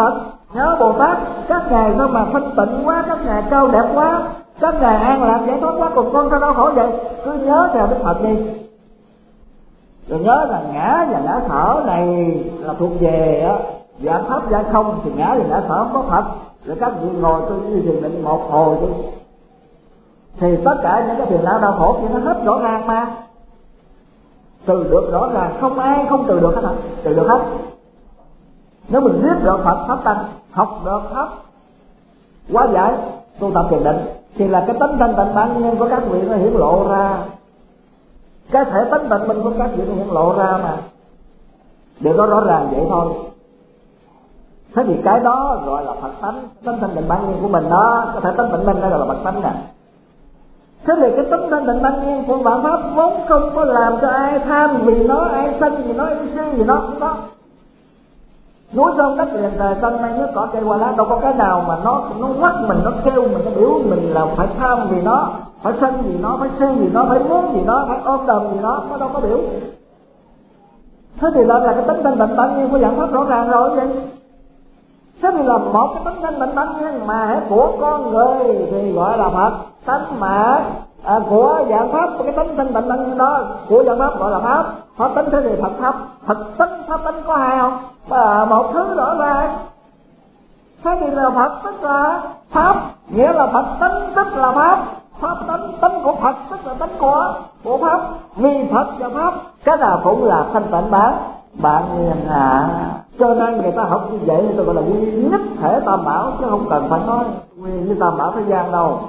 nhớ Bồ Tát, các ngài sao mà thanh tịnh quá, các ngài cao đẹp quá, các ngài an lạc giải thoát quá, còn con sao đau khổ vậy? Cứ nhớ theo Đức Phật đi, rồi nhớ là ngã và ngã sở này là thuộc về dạng pháp dạng không, thì ngã và ngã sở không có thật. Rồi các vị ngồi tôi như thiền định một hồi đi, thì tất cả những cái phiền não đau khổ thì nó hết rõ ràng mà. Từ được rõ ràng, không ai không từ được hết hả? Từ được hết. Nếu mình biết được Phật pháp tăng, học được pháp hóa giải, tu tập thiền định, thì là cái tánh thanh tịnh bản nhân của các vị nó hiển lộ ra, cái thể tánh tịnh minh của các vị nó hiển lộ ra mà. Điều đó rõ ràng vậy thôi. Thế thì cái đó gọi là Phật tánh, tánh thanh tịnh bản nhiên của mình đó, có thể tánh tịnh minh đó gọi là Phật tánh nè. Thế thì cái tánh thanh tịnh bản nhiên của vạn pháp vốn không có làm cho ai tham vì nó, ai sân vì nó, ai si vì nó, không có. Núi sông đất liền trời sân mây nước cỏ cây hoa lá, đâu có cái nào mà nó quắt mình, nó kêu mình, nó biểu mình là phải tham vì nó, phải sân vì nó, phải si vì nó, phải muốn vì nó, phải ôm đồm vì nó đâu có biểu. Thế thì là cái tánh thanh tịnh bản nhiên của vạn pháp rõ ràng rồi vậy. Thế thì là một cái tánh thanh tịnh bản nhiên mà của con người thì gọi là Phật tánh, mà của vạn pháp, cái tánh thanh tịnh bản nhiên đó của vạn pháp gọi là pháp. Pháp tánh thế thì Phật pháp, Phật tánh pháp tánh có hai không? Một thứ rõ ràng. Thế thì là Phật tức là pháp, nghĩa là Phật tánh tức là pháp. Pháp tánh của Phật tức là tánh của pháp. Vì Phật và pháp cái nào cũng là thanh tịnh bản nhiên Cho nên người ta học như vậy tôi gọi là quy nhất thể tam bảo, chứ không cần phải nói quy như tam bảo thế gian đâu.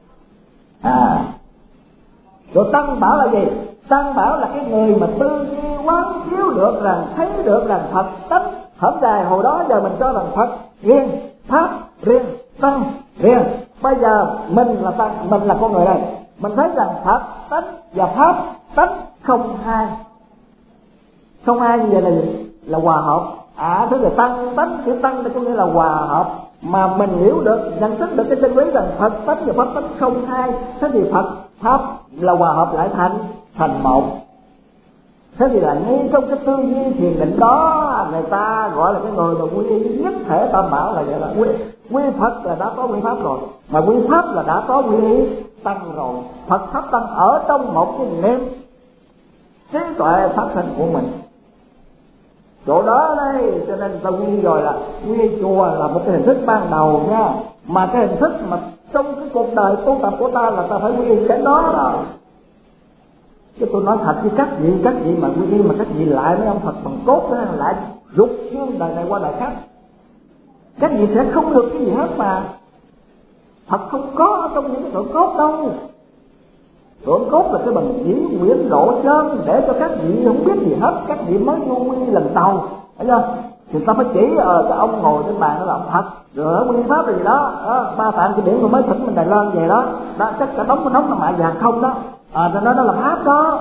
Rồi tăng bảo là gì? Tăng bảo là cái người mà tư duy quán chiếu được rằng, thấy được rằng Phật tánh. Hổng dài hồi đó giờ mình cho rằng Phật riêng, pháp riêng, tăng riêng. Bây giờ mình là tăng, mình là con người đây, mình thấy rằng Phật tánh và pháp tánh không hai. Không hai như vậy là gì? Là hòa hợp. Thế là tăng tánh, chữ tăng có nghĩa là hòa hợp. Mà mình hiểu được, nhận thức được cái chân lý rằng Phật tánh và pháp tánh không hai. Thế thì Phật pháp là hòa hợp lại thành một. Thế thì là ngay trong cái tư duy thiền định đó, người ta gọi là cái người mà quy nhất thể tam bảo là vậy, là quy Phật là đã có quy pháp rồi, mà quy pháp là đã có quy tăng rồi. Phật pháp tăng ở trong một cái niệm trí tuệ phát sinh của mình. Chỗ đó đây, cho nên ta quy rồi là quy chùa là một cái hình thức ban đầu nha. Mà cái hình thức mà trong cái cuộc đời tu tập của ta là ta phải quy cái đó rồi. Chứ tôi nói thật với các vị mà quy y mà các vị lại mấy ông Phật bằng cốt đó, lại rút xương đời này qua đời khác, các vị sẽ không được cái gì hết mà. Phật không có trong những cái tượng cốt đâu. Tượng cốt là cái bằng chỉ quyển lộ chân để cho các vị không biết gì hết, các vị mới vô quy lần đầu, thấy chưa? Thì ta phải chỉ cái ông ngồi trên bàn đó là ông Phật, rồi quy pháp là gì đó, ba tạng cái điển của mới thỉnh mình Đài Loan về đó, chắc cả đống là mạ vàng không đó. Cho nó là pháp đó.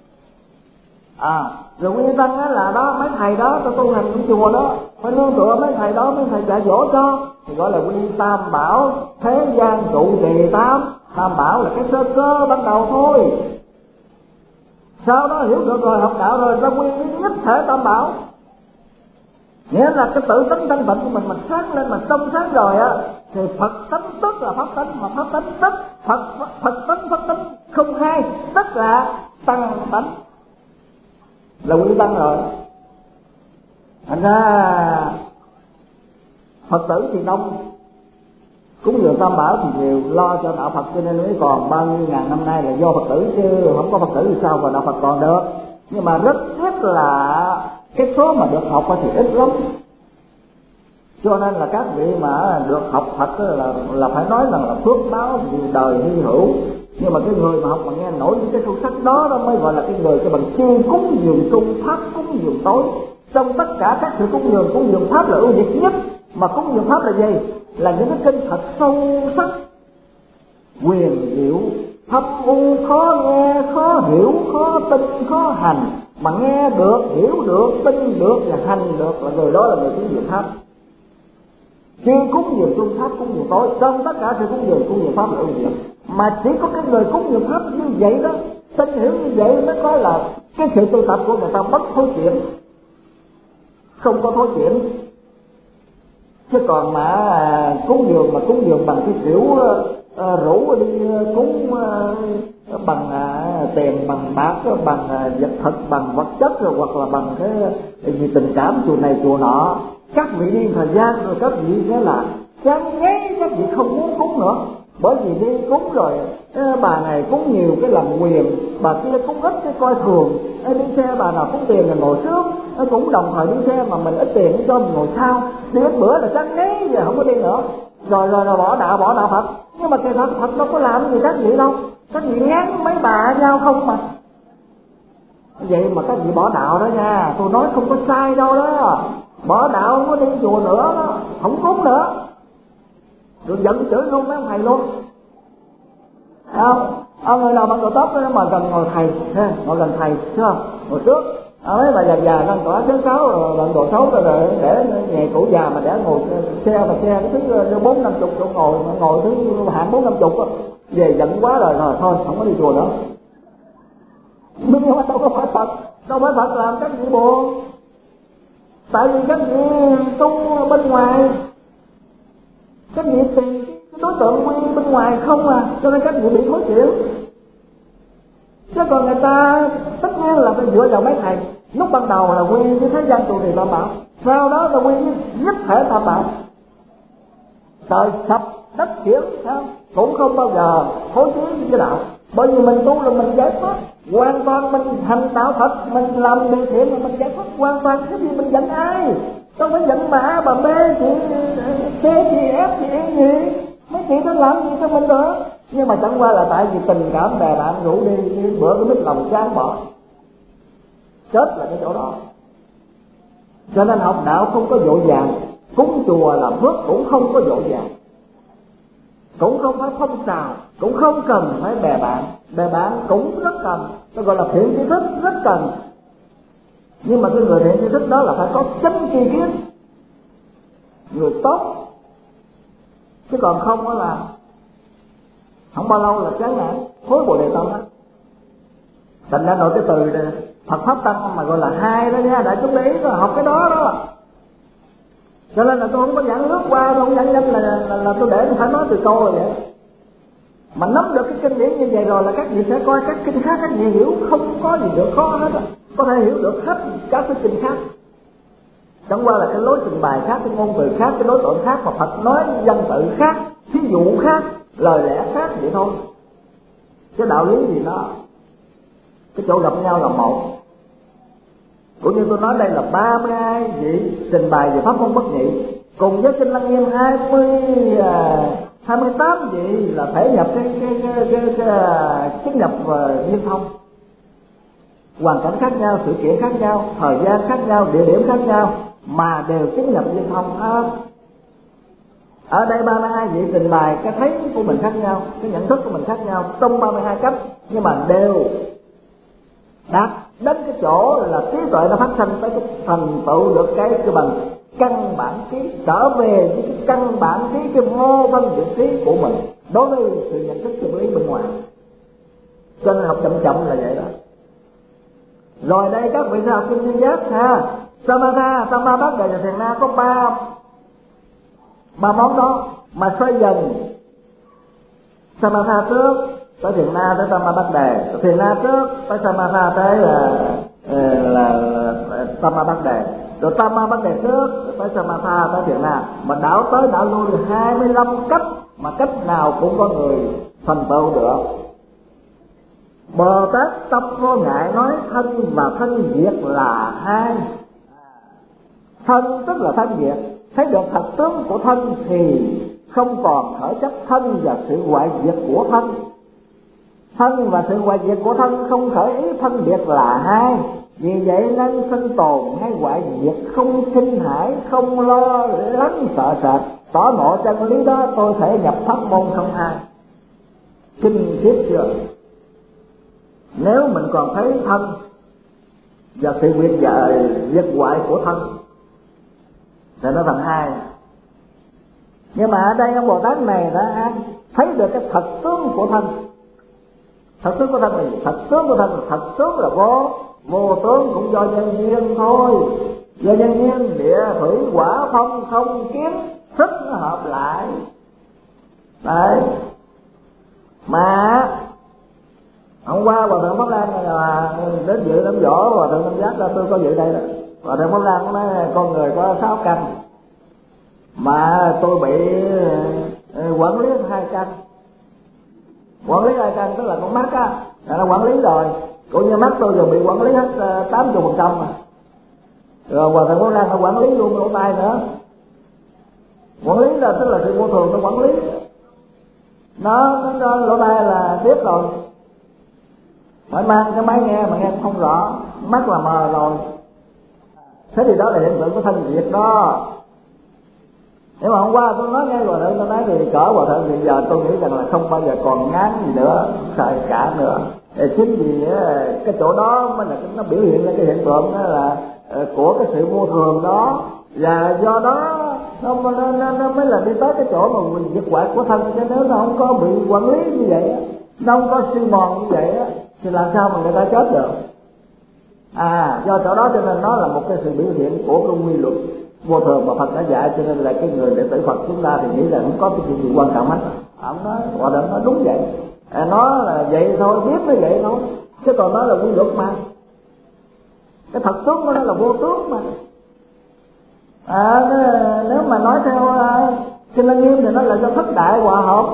Rồi nguyên tăng á là đó, mấy thầy đó tôi tu hành trong chùa đó, phải nương tựa mấy thầy đó, mấy thầy dạy dỗ cho, thì gọi là quy tam bảo. Thế gian trụ trì tam bảo là cái sơ cơ ban đầu thôi. Sau đó hiểu được rồi, học đạo rồi, ta quy nhất thể tam bảo, nghĩa là cái tự tánh thanh tịnh của mình sáng lên, mà trong sáng rồi á, thì Phật tánh tức là pháp tánh, mà pháp tánh tức Phật tánh pháp tánh không hai, tức là tăng tánh, là quy tăng rồi. Thành ra Phật tử thì đông, cúng dường tam bảo thì nhiều, lo cho đạo Phật cho nên mới còn bao nhiêu ngàn năm nay là do Phật tử, chứ không có Phật tử thì sao mà đạo Phật còn được. Nhưng mà rất tiếc là cái số mà được học thì ít lắm. Cho nên là các vị mà được học Phật là phải nói rằng là phước báo nhiều đời hy hữu. Nhưng mà cái người mà học mà nghe nổi những cái sâu sắc đó mới gọi là cái người cái bằng chuyên cúng dường trung, pháp cúng dường tối. Trong tất cả các sự cúng dường pháp là ưu việt nhất. Mà cúng dường pháp là gì? Là những cái kinh thật sâu sắc, quyền diệu, thâm u, khó nghe, khó hiểu, khó tin, khó hành. Mà nghe được, hiểu được, tin được và hành được là người đó là người cúng dường pháp. Chuyên cúng dường trung, pháp cúng dường tối. Trong tất cả sự cúng dường pháp là ưu việt. Mà chỉ có cái người cúng dường pháp như vậy đó, tin hiểu như vậy mới có là cái sự tu tập của người ta bất thối chuyển, không có thối chuyển. Chứ còn mà cúng dường bằng cái kiểu rủ đi cúng bằng tiền, bằng bạc, bằng vật thực, bằng vật chất, hoặc là bằng cái gì tình cảm chùa này chùa nọ, các vị đi thời gian rồi các vị sẽ là chán ngấy, các vị không muốn cúng nữa. Bởi vì đi cúng rồi bà này cúng nhiều cái làm quyền, bà kia cúng ít cái coi thường. Đi xe bà nào cúng tiền là ngồi trước, cũng đồng thời đi xe mà mình ít tiền cho mình ngồi sau. Đi ít bữa là chán ngấy, giờ không có đi nữa. Rồi bỏ đạo Phật. Nhưng mà cái Phật đâu có làm gì các vị đâu, các vị ngán mấy bà nhau không mà. Vậy mà các vị bỏ đạo đó nha, tôi nói không có sai đâu đó. Bỏ đạo không có đi chùa nữa đó, không cúng nữa. Rồi giận chửi luôn mấy ông thầy luôn. Ông người nào bằng độ tóc đó mà cần ngồi thầy, ngồi gần thầy, thấy không? Ngồi trước. Mấy bà già đang tỏa chớ sáu rồi bằng độ xấu rồi để nhà cụ già mà để ngồi xe cái thứ 4-50 chỗ ngồi thứ hạng 4-50 về giận quá rồi thôi không có đi chùa nữa. Nhưng mà đâu có phải Phật làm các vị buồn. Tại vì các vị tu bên ngoài, các vị tìm cái đối tượng quy bên ngoài không à, cho nên các vị bị khó chịu. Chứ còn người ta tất nhiên là phải dựa vào mấy thầy. Lúc ban đầu là quy với thế gian trụ trì tam bảo, sau đó là quy với nhất thể tam bảo. Trời sập đất chuyển sao cũng không bao giờ hối tiếc với đạo. Bởi vì mình tu là mình giải thoát hoàn toàn, mình thành đạo thật, mình làm điều thiện là mình giải thoát hoàn toàn. Cái gì mình giận ai? Đâu phải giận bà mê chị, chê chị, ép chị em gì. Mấy chị nó làm gì cho mình nữa. Nhưng mà chẳng qua là tại vì tình cảm bè bạn rủ đi, bữa cái mít lòng chán bỏ. Chết là cái chỗ đó. Cho nên học đạo không có vội vàng. Cúng chùa là phước cũng không có vội vàng, cũng không phải phong trào, cũng không cần phải bè bạn cũng rất cần. Nó gọi là thiện tri thức rất cần. Nhưng mà cái người thiện tri thức đó là phải có chánh tri kiến, người tốt. Chứ còn không đó là không bao lâu là chán nản, thối Bồ Đề Tâm đó. Thành ra nội cái từ này, Phật Pháp Tăng mà gọi là hai đó nha, đại chúng để ý học cái đó đó. Cho nên là tôi không có giảng lướt qua, tôi không giảng nhanh là tôi để phải nói từ câu rồi vậy. Mà nắm được cái kinh điển như vậy rồi là các vị sẽ coi các kinh khác, các vị hiểu không có gì được khó hết á, có thể hiểu được hết các cái kinh khác. Chẳng qua là cái lối trình bày khác, cái ngôn từ khác, cái đối tượng khác, mà Phật nói văn tự khác, thí dụ khác, lời lẽ khác vậy thôi. Cái đạo lý gì đó, cái chỗ gặp nhau là một. Cũng như tôi nói đây là 32 vị trình bày về pháp môn bất nhị, cùng với kinh Lăng Nghiêm 28 vị là thể nhập cái chứng nhập liên thông. Hoàn cảnh khác nhau, sự kiện khác nhau, thời gian khác nhau, địa điểm khác nhau mà đều chứng nhập liên thông hết. Ở đây 32 vị trình bày cái thấy của mình khác nhau, cái nhận thức của mình khác nhau trong 32 cách, nhưng mà đều đạt đến cái chỗ là trí tuệ nó phát sinh tới cái thành tựu được cái bằng căn bản trí, trở về với cái căn bản trí, cái vô phân biệt trí của mình đối với sự nhận thức chân lý bên ngoài. Cho nên học chậm là vậy đó. Rồi đây các vị sẽ học kinh Duyên Giác ha, Samatha, Samabhadda và Thiền Na có ba món đó mà xoay dần. Samatha trước tới Thiền Na tới Samabhadda, Thiền Na trước tới Samatha tới là Samabhadda, rồi Samabhadda trước tới Samatha tới Thiền Na. Mà đảo tới đảo lui 25 cách mà cách nào cũng có người thành tựu được. Bồ Tát Tâm Vô Ngại nói thân và thân diệt là hai. Thân tức là thân diệt, thấy được thật tướng của thân thì không còn thể chất thân và sự hoại diệt của thân. Thân và sự hoại diệt của thân không khởi ý phân biệt là hai. Vì vậy nên sinh tồn hay hoại diệt không kinh hãi, không lo lắng sợ sệt. Tỏ ngộ chân lý đó tôi thể nhập pháp môn không hai. Kinh khiếp chưa? Nếu mình còn thấy thân và sự diệt hoại của thân thì nó thành hai. Nhưng mà ở đây ông Bồ Tát này đã thấy được cái thật tướng của thân. Thật tướng của thân là gì? Thật tướng của thân là thật tướng là vô tướng cũng do nhân duyên thôi. Do nhân duyên địa thủy hỏa phong không kiến sức nó hợp lại. Đấy. Mà hôm qua Hòa thượng Pháp Lan là đến dự đám giỗ Hòa thượng Minh Giác, tôi có dự đây đó. Hòa thượng Pháp Lan nói con người có 6 căn, mà tôi bị quản lý 2 căn. Quản lý 2 căn tức là con mắt á, là nó quản lý rồi. Cũng như mắt tôi rồi bị quản lý hết 80% mà. Rồi Hòa thượng Pháp Lan nó quản lý luôn lỗ tai nữa. Quản lý là tức là sự vô thường nó quản lý. Nó lỗ tai là biết rồi. Phải mang cái máy nghe mà nghe không rõ, mắt là mờ rồi. Thế thì đó là hiện tượng của thân diệt đó. Nhưng mà hôm qua tôi nói nghe Hòa thượng, tôi nói thì cỡ Hòa thượng thì giờ tôi nghĩ rằng là không bao giờ còn ngán gì nữa, xài cả nữa. Chính vì cái chỗ đó mới là nó biểu hiện ra cái hiện tượng đó là của cái sự vô thường đó, và do đó nó mới là đi tới cái chỗ mà mình diệt hoại của thân. Cho nếu nó không có bị quản lý như vậy, nó không có suy mòn như vậy thì làm sao mà người ta chết được. Do chỗ đó cho nên nó là một cái sự biểu hiện của cái quy luật vô thường mà Phật đã dạy. Cho nên là cái người đệ tử Phật chúng ta thì nghĩ là không có cái chuyện gì quan trọng hết. Ông nói Hòa thượng nói đúng vậy, nó là vậy thôi, biết nó vậy thôi, chứ còn nó là quy luật mà. Cái thật tướng của nó là vô tướng mà. Nếu mà nói theo Kinh Lăng Nghiêm thì nó là do thất đại hòa hợp.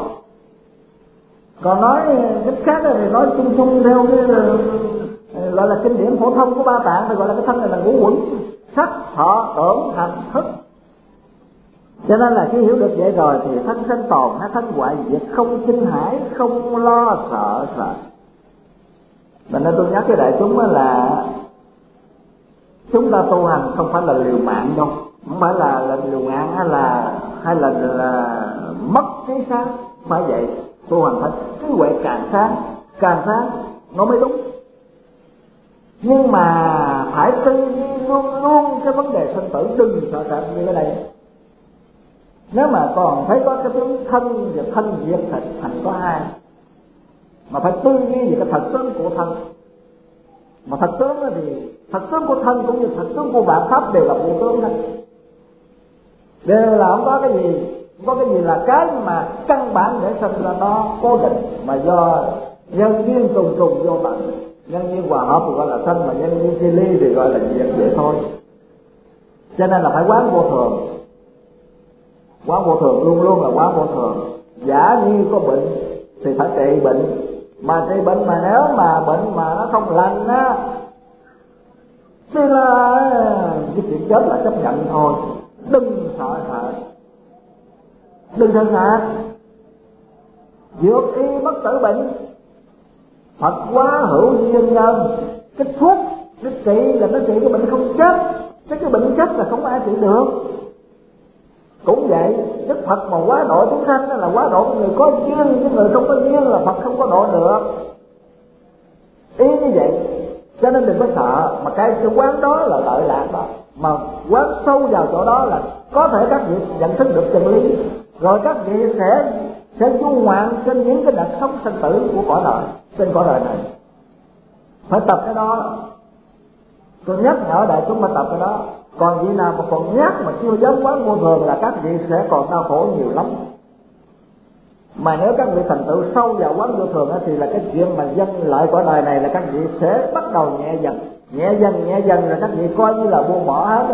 Còn nói cái khác thì nói chung chung theo cái gọi là kinh điển phổ thông của Ba Tạng thì gọi là cái thân này là ngũ uẩn: sắc, thọ, tưởng, hành, thức. Cho nên là khi hiểu được vậy rồi thì thân sinh tồn hay thân hoại diệt không kinh hãi, không lo sợ. Nên tôi nhắc với đại chúng là chúng ta tu hành không phải là liều mạng đâu, không phải là liều mạng hay là mất cái sáng, phải vậy. Tu hành phải trí huệ càng sáng nó mới đúng. Nhưng mà phải tư duy luôn cái vấn đề sinh tử, đừng sợ sệt như thế này. Nếu mà còn thấy có cái tướng thân và thân diệt thì thành có hai, mà phải tư duy về cái thật tướng của thân. Mà thật tướng thì thật tướng của thân cũng như thật tướng của vạn pháp đều là vô tướng hết, đều là không có cái gì, không có cái gì là cái mà căn bản để sinh ra nó cố định, mà do nhân duyên trùng vô tận. Nhân duyên hòa hợp thì gọi là sanh, mà nhân duyên chia ly thì gọi là diệt vậy thôi. Cho nên là phải quán vô thường. Quán vô thường luôn luôn là quán vô thường. Giả như có bệnh thì phải trị bệnh, mà trị bệnh mà nếu mà bệnh mà nó không lành á thì là cái chuyện chết là chấp nhận thôi. Đừng sợ hãi, đừng sợ hãi. Dược y bất tử bệnh, Phật quá hữu duyên nhân. Cái thuốc cái trị là nó trị cái bệnh không chết, cái bệnh chết là không ai trị được. Cũng vậy, Đức Phật mà quá độ chúng sanh là quá độ người có duyên, cái người không có duyên là Phật không có độ được. Ý như vậy, cho nên đừng có sợ, mà cái quán đó là lợi lạc đó. Mà quán sâu vào chỗ đó là có thể các vị nhận thức được chân lý, rồi các vị sẽ du ngoạn trên những cái đợt sống sinh tử của cõi đời, trên cõi đời này. Phải tập cái đó. Tôi nhắc nhở đại chúng phải tập cái đó. Còn vị nào mà còn nhát mà chưa dám quán vô thường là các vị sẽ còn đau khổ nhiều lắm. Mà nếu các vị thành tựu sâu vào quán vô thường thì là cái chuyện mà dân lợi cõi đời này là các vị sẽ bắt đầu nhẹ dần rồi các vị coi như là buông bỏ hết.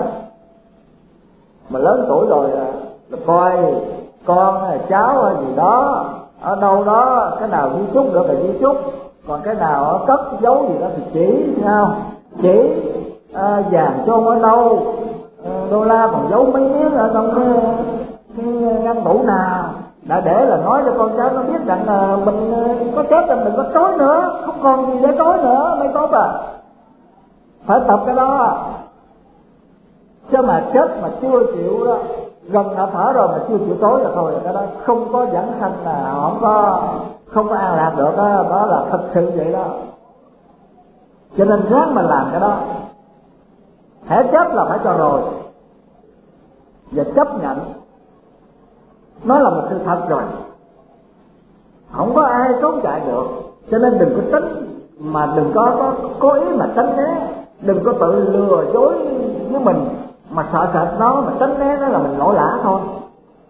Mà lớn tuổi rồi là coi con cháu hay gì đó ở đâu đó, cái nào di chúc được là di chúc, còn cái nào cất giấu gì đó thì chỉ sao chỉ vàng chôn ở đâu, đô la còn giấu mấy miếng ở trong cái ngăn tủ nào, đã để là nói cho con cháu nó biết rằng mình có chết rồi, mình có chối nữa, không còn gì để chối nữa mới tốt à. Phải tập cái đó. Chứ mà chết mà chưa chịu đó, gần đã thở rồi mà chưa chịu chối là thôi, cái đó không có dẫn sanh, là không có an lạc được đó. Đó là thật sự vậy đó. Cho nên ráng mà làm cái đó. Hễ chết là phải cho rồi, và chấp nhận nó là một sự thật rồi, không có ai trốn chạy được. Cho nên đừng có tránh, mà đừng có cố ý mà tránh né, đừng có tự lừa dối với mình mà sợ sệt nó mà tránh né nó là mình lỗ lã thôi.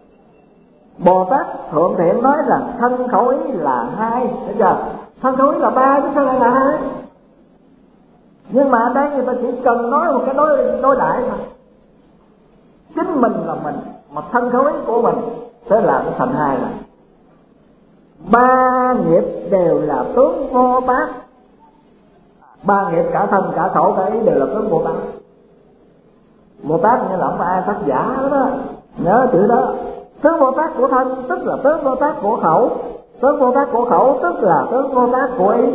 Bồ Tát Thượng Thiện nói là thân khẩu ý là hai, thấy chưa? Thân khẩu ý là ba chứ sao lại là hai? Nhưng mà ở đây người ta chỉ cần nói một cái đối đại thôi. Chính mình là mình, mà thân khẩu ý của mình sẽ làm thành hai là ba nghiệp đều là tướng Bồ Tát. Ba nghiệp cả thân, cả khẩu, cả ý đều là tướng Bồ Tát. Bồ Tát nghĩa là không ai tác giả đó, nhớ chữ đó. Tướng Bồ Tát của thân tức là tướng Bồ Tát của khẩu, tướng Bồ Tát của khẩu tức là tướng Bồ Tát của ý.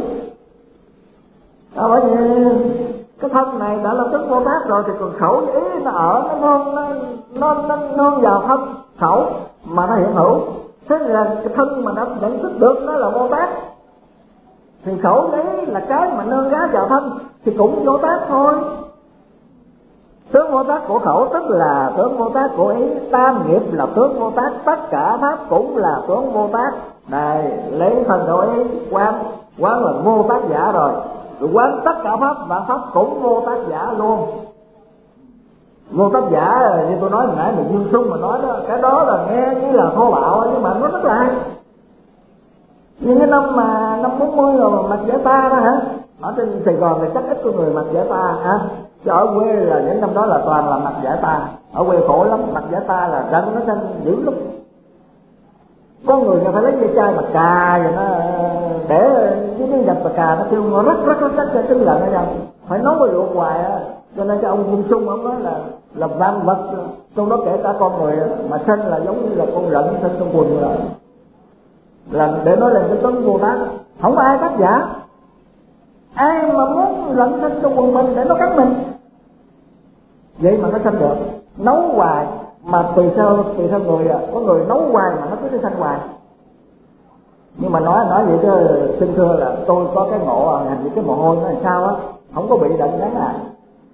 Bởi vì cái thân này đã là tướng Bồ Tát rồi thì còn khẩu với ý nó ở nó vào thân khẩu mà nó hiện hữu. Thế là cái thân mà nó nhận thức được nó là Bồ Tát, thì khẩu với ý là cái mà nương gá vào thân thì cũng Bồ Tát thôi. Tướng Bồ Tát của khẩu tức là tướng Bồ Tát của ý, tam nghiệp là tướng Bồ Tát, tất cả pháp cũng là tướng Bồ Tát. Này, lấy thân khẩu ý quán là vô tác giả rồi quán tất cả pháp và pháp cũng vô tác giả luôn. Vô tác giả như tôi nói hồi nãy mình Dương Xuân mà nói đó, cái đó là nghe như là thô bạo nhưng mà nó rất là hay. Như cái năm 40 rồi mà mặc giải ta đó hả? Ở trên Sài Gòn thì chắc ít có người mặc giải ta hả? Chứ ở quê là những năm đó là toàn là mặc giải ta. Ở quê khổ lắm, mặc giải ta là răng nó xanh dữ lắm. Có người phải lấy dây chai mà cà vậy nó để cái miếng gạch mà cà nó kêu nó rất cho trứng lợn ở trong phải nấu với luộc hoài á. Cho nên cái ông Dung Sung ông nói là vạn vật trong đó kể cả con người mà sinh là giống như là con rận sinh trong quần rồi, là để nói lên cái tướng Bồ Tát. Không có ai tác giả, ai mà muốn lẫn sinh trong quần mình để nó cắn mình vậy mà nó sinh được. Nấu hoài mà tùy theo người có người nấu hoài mà nó cứ đi sanh hoài. Nhưng mà nói vậy chứ xin thưa là tôi có cái ngộ hành những cái mồ hôi nó làm sao á, không có bị đận ngắn à.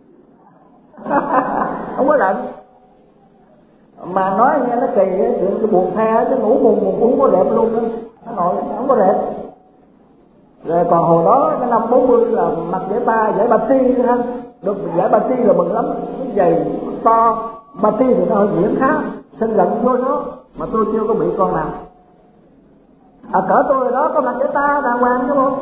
Không có đận. Mà nói nghe nó kỳ á, chuyện cái buồn the chứ ngủ buồn cũng có đẹp luôn đó. Nó ngồi không có đẹp. Rồi còn hồi đó cái năm 40 là mặc giải bà ti ha, được giải bà ti là mừng lắm, cái giày to bà ti thì nó hơi diễn khá, sinh lận vô đó mà tôi chưa có bị con nào. Cỡ tôi đó có mặc giải ta đàng hoàng chứ không?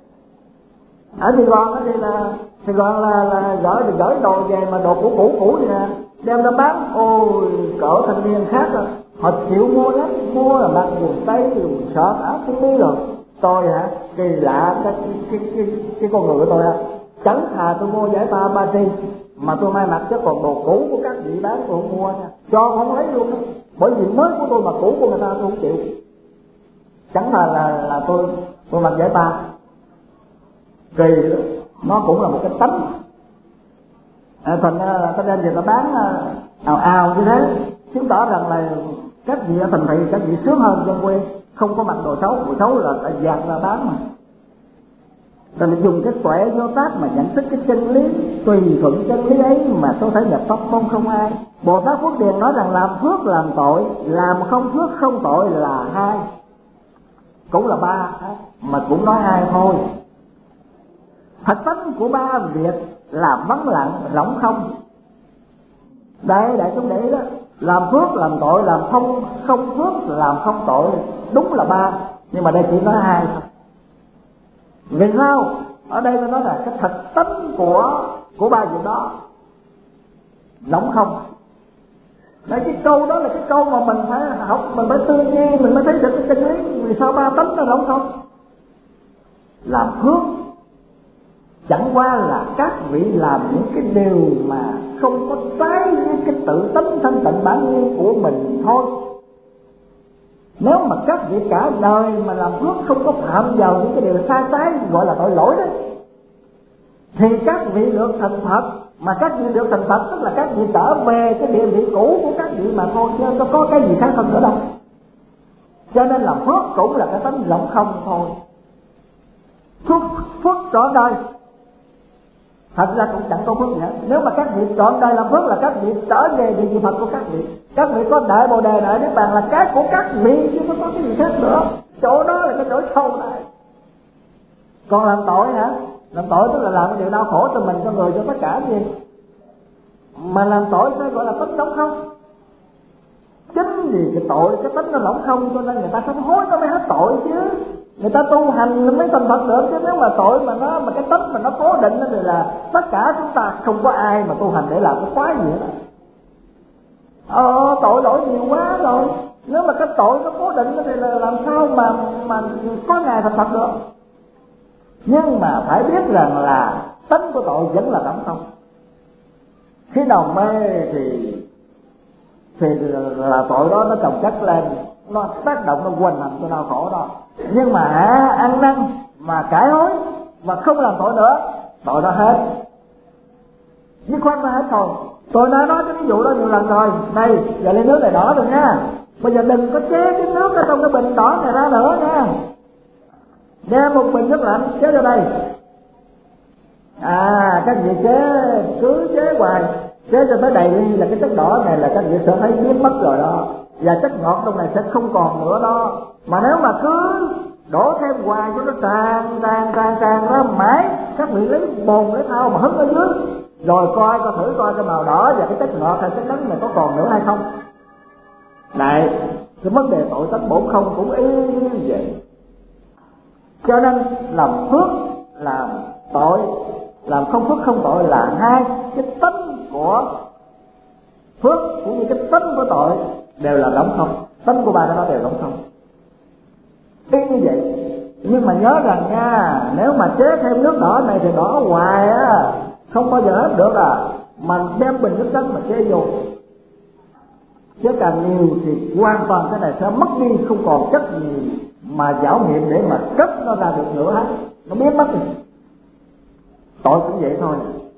Ở Sài Gòn thì là Sài Gòn là gửi đồ về mà đồ cũ vậy nè, đem ra bán, ôi cỡ thanh niên khác rồi họ chịu mua lắm, mua là mặc quần tây quần sọt áo cái bí rồi. Tôi hả, kỳ lạ cái con người của tôi á, chẳng thà tôi mua giải ta ba ti mà tôi may mặc chứ còn đồ cũ của các vị bán tôi không mua nha, cho không lấy luôn đó. Bởi vì mới của tôi mà cũ của người ta tôi không chịu. Chẳng thà là tôi mặc giải ta kỳ đó. Nó cũng là một cái tánh. Thành ra là ta đem về ta bán ào như thế, chứng tỏ rằng là các vị ở thành thị các vị sướng hơn dân quê, không có mặc đồ xấu là ta dạt ra bán mà. Ta là dùng cái tuệ vô tác mà nhận thức cái chân lý, tùy thuận chân lý ấy mà tôi thấy nhập pháp mong không ai. Bồ Tát Phước Điền nói rằng làm phước làm tội, làm không phước không tội là hai, cũng là ba mà cũng nói hai thôi. Thật tánh của ba việc là vắng lặng lỏng không. Đây đại chúng để ý đó, làm phước làm tội, làm không phước làm không tội, đúng là ba, nhưng mà đây chỉ nói hai thôi. Vì sao? Ở đây tôi nói là cái thật tánh của ba việc đó lỏng không. Đấy, cái câu đó là cái câu mà mình phải học, mình phải tư duy, mình mới thấy được cái chân lý. Vì sao ba tánh nó lỏng không? Làm phước chẳng qua là các vị làm những cái điều mà không có trái với cái tự tánh thanh tịnh bản nhiên của mình thôi. Nếu mà các vị cả đời mà làm phước không có phạm vào những cái điều sai trái gọi là tội lỗi đó, thì các vị được thành Phật. Mà các vị được thành Phật tức là các vị trở về cái địa vị cũ của các vị mà thôi, chứ không có cái gì khác hơn nữa đâu. Cho nên là phước cũng là cái tánh lỏng không thôi. Phước trọn đời thật ra cũng chẳng có phước nữa. Nếu mà các vị trọn đời làm phước là các vị trở về địa vị Phật của các vị. Các vị có đại Bồ Đề đại Niết Bàn là cái của các vị chứ không có cái gì khác nữa. Chỗ đó là cái chỗ sâu này. Còn làm tội hả? Làm tội tức là làm cái điều đau khổ cho mình, cho người, cho tất cả gì. Mà làm tội sẽ gọi là tánh lỏng không. Chính vì cái tội, cái tính nó lỏng không, cho nên người ta sám hối nó mới hết tội chứ. Người ta tu hành nó mới thành Phật được, chứ nếu mà tội mà cái tính mà nó cố định thì là tất cả chúng ta không có ai mà tu hành để làm cái quái gì đó. Tội lỗi nhiều quá rồi. Nếu mà cái tội nó cố định thì là làm sao mà có ngày thành Phật được. Nhưng mà phải biết rằng là tính của tội vẫn là lỏng không. Khi nào mê thì là tội đó nó chồng chất lên, nó tác động, nó quanh hành cho đau khổ đó. Nhưng mà ăn năn mà cải hối mà không làm tội nữa, tội đó hết, dứt khoát nó hết thôi. Tôi đã nói cái ví dụ đó nhiều lần rồi. Này, giờ ly nước này đỏ rồi nha, bây giờ đừng có chế cái nước ở trong cái bình đỏ này ra nữa nha. Đem một bình nước lạnh chế ra đây. Các vị cứ chế hoài, chế cho tới đầy ly là cái chất đỏ này là các vị sẽ thấy biến mất rồi đó, và chất ngọt trong này sẽ không còn nữa đó. Mà nếu mà cứ đổ thêm hoài cho nó tràn ra mãi, các vị lấy bồn lấy thau mà hứng ở dưới, rồi thử coi cái màu đỏ và cái chất ngọt hay chất đắng này có còn nữa hay không. Này, cái vấn đề tội tánh bổn không cũng y như vậy. Cho nên làm phước làm tội, làm không phước không tội là hai cái tính của phước cũng như cái tính của tội đều là lỏng không. Tính của ba nó đều lỏng không, y như vậy. Nhưng mà nhớ rằng nha, nếu mà chế thêm nước đỏ này thì đỏ hoài á, không bao giờ hết được mà đem bình nước trắng mà chế vô, chế càng nhiều thì hoàn toàn cái này sẽ mất đi, không còn chất gì mà giảo nghiệm để mà cất nó ra được nữa hết, nó biến mất rồi. Tội cũng vậy thôi.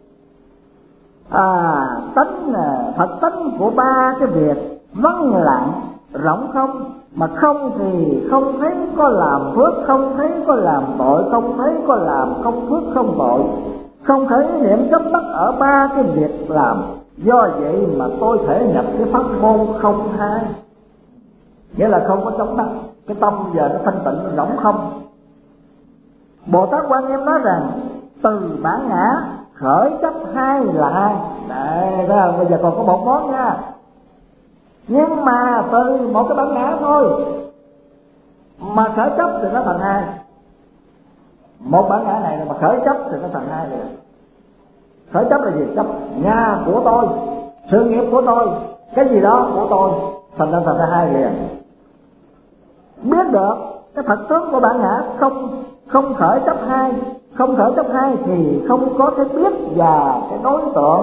Thật tính của ba cái việc vắng lặng rỗng không, mà không thì không thấy có làm phước, không thấy có làm tội, không thấy có làm không phước không tội, không thể niệm chấp đắc ở ba cái việc làm. Do vậy mà tôi thể nhập cái pháp môn không hai, nghĩa là không có chống đắc, cái tâm giờ nó thanh tịnh, nó rỗng không. Bồ Tát Quan Nghiêm nói rằng từ bản ngã khởi chấp hai là hai. Đấy, đó, bây giờ còn có một món nha. Nhưng mà từ một cái bản ngã thôi mà khởi chấp thì nó thành hai. Một bản ngã này mà khởi chấp thì nó thành hai rồi. Khởi chấp là gì? Chấp nhà của tôi, sự nghiệp của tôi, cái gì đó của tôi, thành ra hai liền. Biết được cái thật tướng của bản ngã không khởi chấp hai, không khởi chấp hai thì không có cái biết và cái đối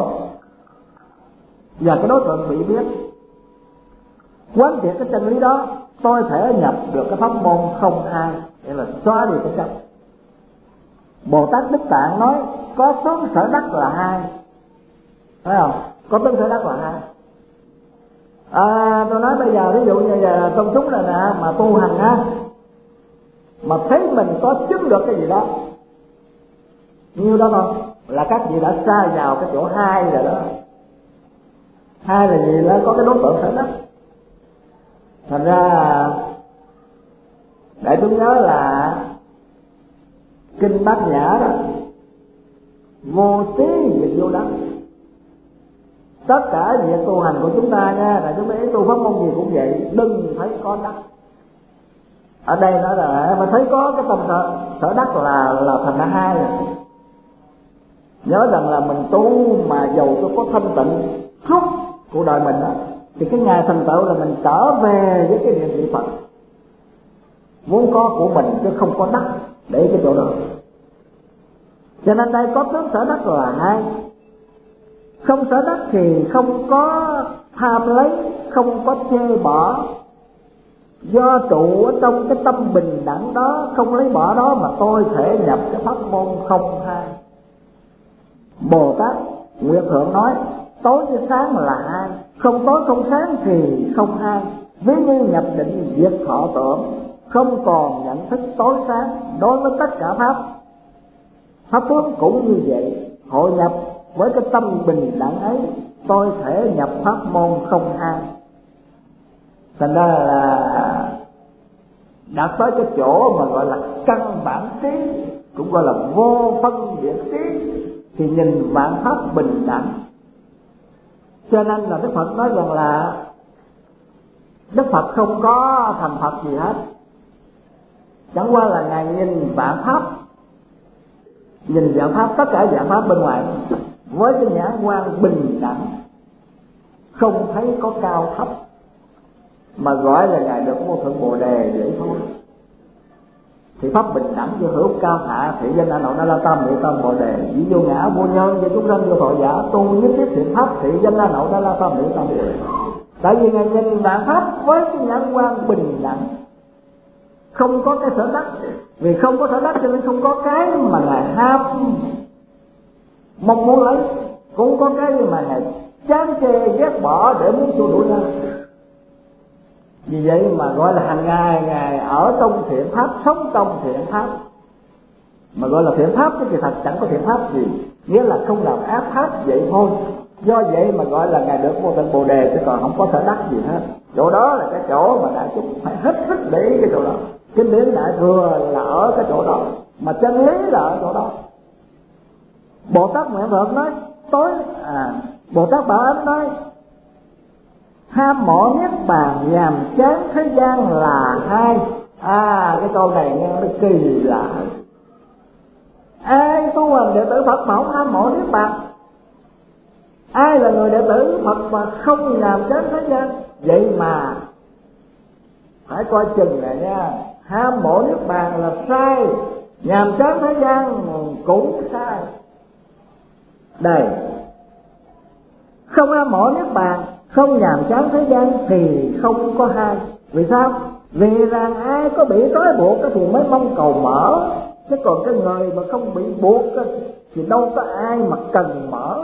tượng bị biết. Quán triệt cái chân lý đó, tôi thể nhập được cái pháp môn không hai, nghĩa là xóa đi cái chấp. Bồ Tát Đức Tạng nói có tướng sở đắc là hai, thấy không? Có tướng sở đắc là hai. Tôi nói bây giờ ví dụ như là trong chúng này nè, mà tu hành á, mà thấy mình có chứng được cái gì đó nhiêu đó thôi là các vị đã xa vào cái chỗ hai rồi đó. Hai là gì? Đó có cái đối tượng sở đắc. Thành ra để tôi nhớ là kinh Bát Nhã đó, vô trí việc vô đắc. Tất cả việc tu hành của chúng ta nha, là chúng ta tu pháp môn gì cũng vậy, đừng thấy có đắc. Ở đây nói là mà thấy có cái tâm sở đắc là thành ra hai rồi. Nhớ rằng là mình tu mà dầu cho có thanh tịnh suốt cuộc đời mình đó, thì cái ngày thành tựu là mình trở về với cái niệm vị Phật vốn có của mình, chứ không có đắc để cái chỗ đó. Cho nên đây có tướng sở đắc là hai. Không sở đắc thì không có tham lấy, không có chê bỏ. Do trụ ở trong cái tâm bình đẳng đó, không lấy bỏ đó mà tôi thể nhập cái pháp môn không hai. Bồ Tát Nguyệt Thượng nói tối với sáng là hai, không tối không sáng thì không hai. Ví như nhập định diệt thọ tưởng, không còn nhận thức tối sáng. Đối với tất cả pháp tướng cũng như vậy, hội nhập với cái tâm bình đẳng ấy, tôi thể nhập pháp môn không hai. Thành ra là đạt tới cái chỗ mà gọi là căn bản trí, cũng gọi là vô phân biệt trí, thì nhìn vạn pháp bình đẳng. Cho nên là Đức Phật nói rằng là Đức Phật không có thành Phật gì hết, chẳng qua là Ngài nhìn vạn pháp, nhìn vạn pháp, tất cả vạn pháp bên ngoài với cái nhãn quan bình đẳng, không thấy có cao thấp, mà gọi là Ngài được vô thượng Bồ Đề vậy thôi. Thì pháp bình đẳng vô hữu cao hạ, thị danh a nội na la tam địa tam Bồ Đề, dĩ vô ngã vô nhân vô chúng sanh vô thọ giả, tu nhất thiết thiện pháp, thị danh a nội na la tam địa tam Bồ Đề. Tại vì Ngài nhìn vạn pháp với cái nhãn quan bình đẳng, không có cái sở đắc. Vì không có sở đắc cho nên không có cái mà Ngài ham mong muốn lấy, cũng có cái mà Ngài chán chê ghét bỏ để muốn xua đuổi ra. Vì vậy mà gọi là hàng ngày Ngài ở trong thiện pháp, sống trong thiện pháp. Mà gọi là thiện pháp chứ kỳ thật chẳng có thiện pháp gì, nghĩa là không làm ác pháp vậy thôi. Do vậy mà gọi là Ngài được vô tận Bồ Đề, chứ còn không có sở đắc gì hết. Chỗ đó là cái chỗ mà đại chúng phải hết sức để ý cái chỗ đó. Kinh điển Đại Thừa là ở cái chỗ đó, mà chân lý là ở chỗ đó. Bồ Tát Nguyện Phật nói Bồ Tát Bảo Ánh nói ham mộ niết bàn nhàm chán thế gian là hai. Cái câu này nghe nó kỳ lạ. Ai tu hành đệ tử Phật mà không ham mộ niết bàn? Ai là người đệ tử Phật mà không nhàm chán thế gian? Vậy mà phải coi chừng này nha, ham mộ niết bàn là sai, nhàm chán thế gian cũng sai. Đây, không ham mộ niết bàn, không nhàm chán thế gian thì không có hai. Vì sao? Vì rằng ai có bị trói buộc thì mới mong cầu mở, chứ còn cái người mà không bị buộc thì đâu có ai mà cần mở.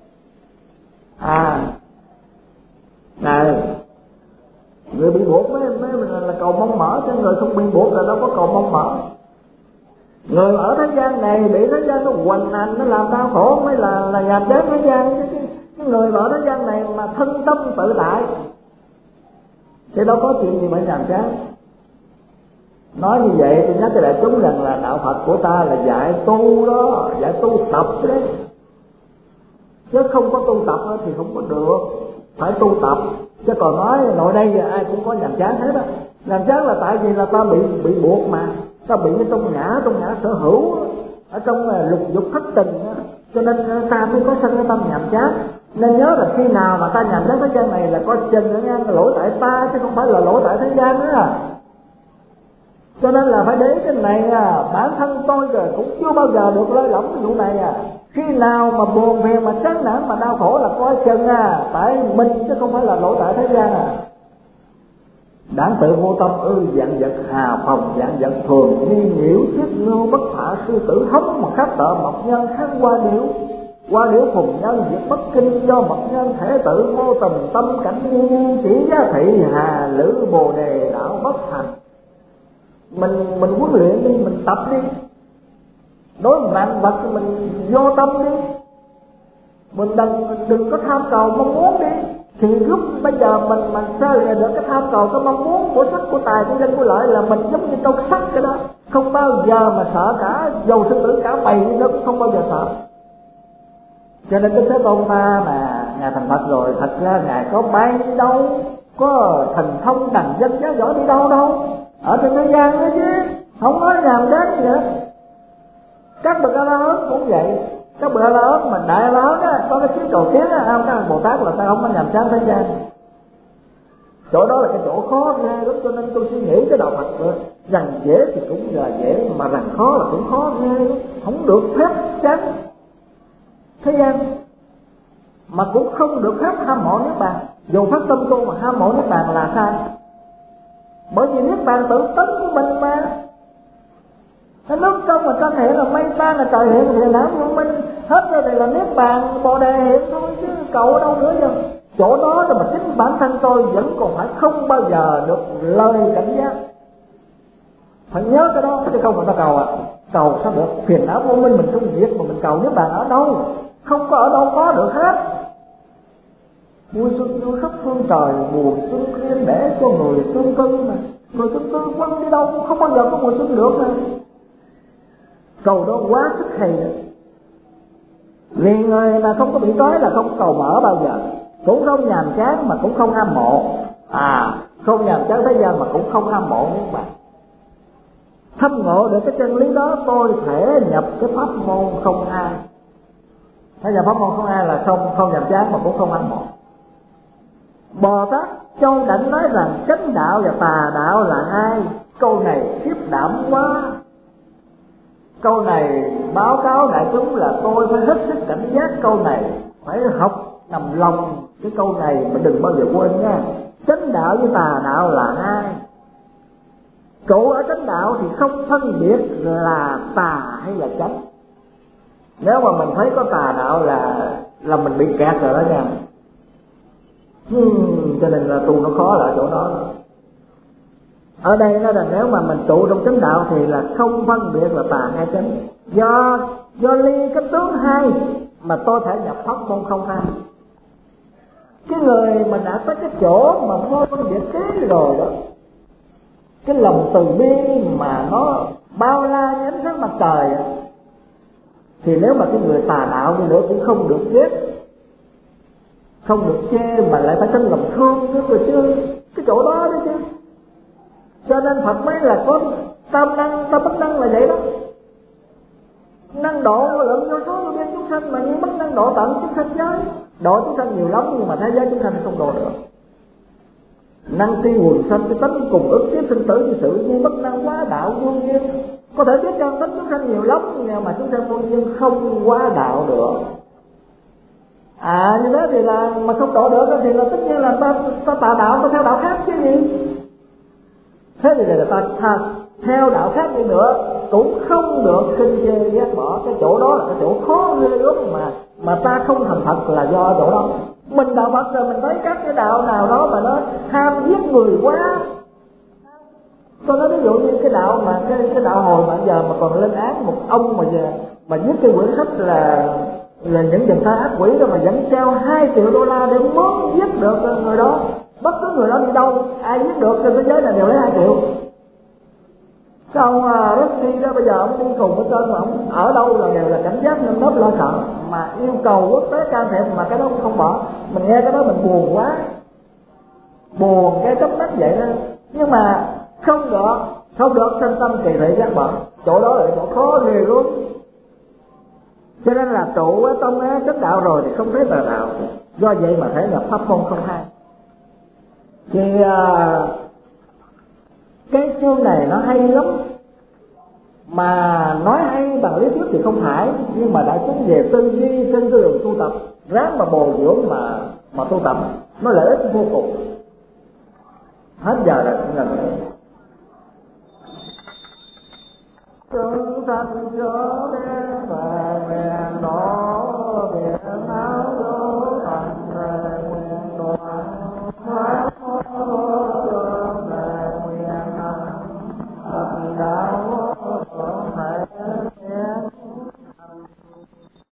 Này, người bị buộc mới là cầu mong mở, chứ người không bị buộc là đâu có cầu mong mở. Người ở thế gian này bị thế gian nó hoành hành, nó làm đau khổ mới là nhàm chán thế gian. Cái người ở thế gian này mà thân tâm tự tại thì đâu có chuyện gì mà nhàm chán. Nói như vậy tôi nhắc cho đại chúng rằng là đạo Phật của ta là dạy tu đó, dạy tu tập đấy, chứ không có tu tập thì không có được. Phải tu tập, chứ còn nói nội đây giờ ai cũng có nhàm chán hết á. Nhàm chán là tại vì là ta bị buộc mà, ta bị trong ngã sở hữu, ở trong lục dục thất tình á, cho nên ta mới có sanh cái tâm nhàm chán. Nên nhớ là khi nào mà ta nhàm chán thế gian này là có chừng ở ngang lỗi tại ta, chứ không phải là lỗi tại thế gian á. Cho nên là phải để cái này bản thân tôi rồi cũng chưa bao giờ được lơi lỏng cái vụ này Khi nào mà buồn phiền mà chán nản mà đau khổ là coi chừng tại mình chứ không phải là lỗi tại thế gian Đáng tự vô tâm dạng vật hà phòng dạng vật thường, nghi nhiễu thiết ngưu bất thả sư tử hống mà khát tợ mộc nhân kháng qua điểu phùng nhân việc bất kinh do mộc nhân thể tự vô tình tâm cảnh như chỉ giá thị hà lữ bồ đề đạo bất thành. Mình huấn luyện đi, mình tập đi, đối với vạn vật mình vô tâm đi, mình đừng có tham cầu mong muốn đi. Thì lúc bây giờ mình xa lìa được cái tham cầu, cái mong muốn của sắc, của tài, của danh, của lợi là mình giống như trong sắc cái đó, không bao giờ mà sợ cả, dầu sư tử cả bầy nó cũng không bao giờ sợ. Cho nên cái Thế Tôn ta mà Ngài thành Phật rồi, thật ra Ngài có bay đi đâu, có thần thông đẳng danh giá giỏi đi đâu ở trên thế gian đó chứ, không nói nhàm chán gì nữa. Các bậc A La Hán cũng vậy, các bậc A La Hán mà đại A La Hán á, có cái chiếc cầu tiến á, các Bồ Tát là ta không có nhàm chán thế gian. Chỗ đó là cái chỗ khó ghê lắm, cho nên tôi suy nghĩ cái đạo Phật rồi, rằng dễ thì cũng là dễ, mà rằng khó là cũng khó ghê lắm, không được phép chán thế gian, mà cũng không được phép ham mộ niết bàn. Dù phát tâm tu mà ham mộ niết bàn là sai, bởi vì niết bàn tự tánh của mình mà. Cái nước công mà ta hiện là mây tan là trời hiện thì não của mình hết rồi, thì là niết bàn bồ đề hiện thôi chứ cầu ở đâu nữa giờ. Chỗ đó là mà chính bản thân tôi vẫn còn phải không bao giờ được lời cảnh giác, phải nhớ cái đó chứ không phải ta cầu cầu sao được. Phiền não của mình không diệt mà mình cầu niết bàn ở đâu, không có ở đâu có được hết. Mùa xuân vui khắp phương trời, mùa xuân riêng để cho người tương cư mà, người tương cư quăng đi đâu cũng không bao giờ có mùa xuân được mà. Cầu đó quá sức hay nữa. Vì người mà không có bị trói là không cầu mở bao giờ, cũng không nhàm chán mà cũng không ham mộ, không nhàm chán thế gian mà cũng không ham mộ các bạn. Thâm ngộ được cái chân lý đó, tôi thể nhập cái pháp môn không hai. Thế giờ pháp môn không hai là không nhàm chán mà cũng không ham mộ. Bồ Tát Châu Đảnh nói rằng chánh đạo và tà đạo là hai. Câu này khiếp đảm quá. Câu này báo cáo đại chúng là tôi phải hết sức cảnh giác câu này, phải học nằm lòng cái câu này mà đừng bao giờ quên nha. Chánh đạo với tà đạo là hai. Trụ ở chánh đạo thì không phân biệt là tà hay là chánh. Nếu mà mình thấy có tà đạo là mình bị kẹt rồi đó nha. Cho nên là tu nó khó là chỗ đó. Ở đây nó là nếu mà mình trụ trong chánh đạo thì là không phân biệt là tà hay chánh. Do ly cái tướng hai mà tôi thể nhập pháp môn không hai. Cái người mà đã tới cái chỗ mà vô phân biệt thế rồi đó, cái lòng từ bi mà nó bao la như ánh sáng mặt trời, thì nếu mà cái người tà đạo đi nữa cũng không được ghét, không được chê, mà lại phải sinh lòng thương chứ, cái chỗ đó đấy chứ. Cho nên Phật mới là có tam năng tam bất năng là vậy đó. Năng độ lượng vô số vô biên chúng sanh mà như bất năng độ tận chúng sanh giới. Độ chúng sanh nhiều lắm nhưng mà thế giới chúng sanh không độ được. Năng tri quần sanh cái tánh cùng ức tiếp sinh tử như sự như bất năng quá đạo vô duyên. Có thể biết cho tánh chúng sanh nhiều lắm nhưng mà chúng sanh vô duyên không quá đạo được. Như thế thì là mà không độ được thì là tất nhiên là ta tà đạo, ta theo đạo khác chứ gì. Thế thì là ta theo đạo khác đi nữa cũng không được khinh chê ghét bỏ. Cái chỗ đó là cái chỗ khó ghê gớm mà ta không thành thật là do chỗ đó. Mình đạo Phật rồi mình thấy các cái đạo nào đó mà nó ham giết người quá. Tôi nói ví dụ như cái đạo mà cái đạo hồi mà giờ mà còn lên án một ông mà viết cái quyển sách là những dòng ác quỷ đó mà vẫn treo 2 triệu đô la để muốn giết được người đó. Bất cứ người đó đi đâu ai giết được trên thế giới là đều lấy 2 triệu. Cái ông Rusty đó bây giờ ông đi cùng với tên mà ông ở đâu là đều là cảnh giác nơm nớp lo sợ, mà yêu cầu quốc tế can thiệp mà cái đó cũng không bỏ. Mình nghe cái đó mình buồn quá, buồn cái cấp mắt vậy đó. Nhưng mà không được sinh tâm kỳ thị giác bỏ. Chỗ đó là chỗ khó ghê luôn. Cho nên là trụ ở trong chánh đạo rồi thì không thấy tà đạo. Do vậy mà thể nhập pháp môn không hai. Thì cái chương này nó hay lắm, mà nói hay bằng lý thuyết thì không phải, nhưng mà đại chúng về tư duy trên cái đường tu tập ráng mà bồi dưỡng mà tu tập nó lợi ích vô cùng. Hết giờ rồi cũng gần rồi. Chúng sanh chớ đến về miền đó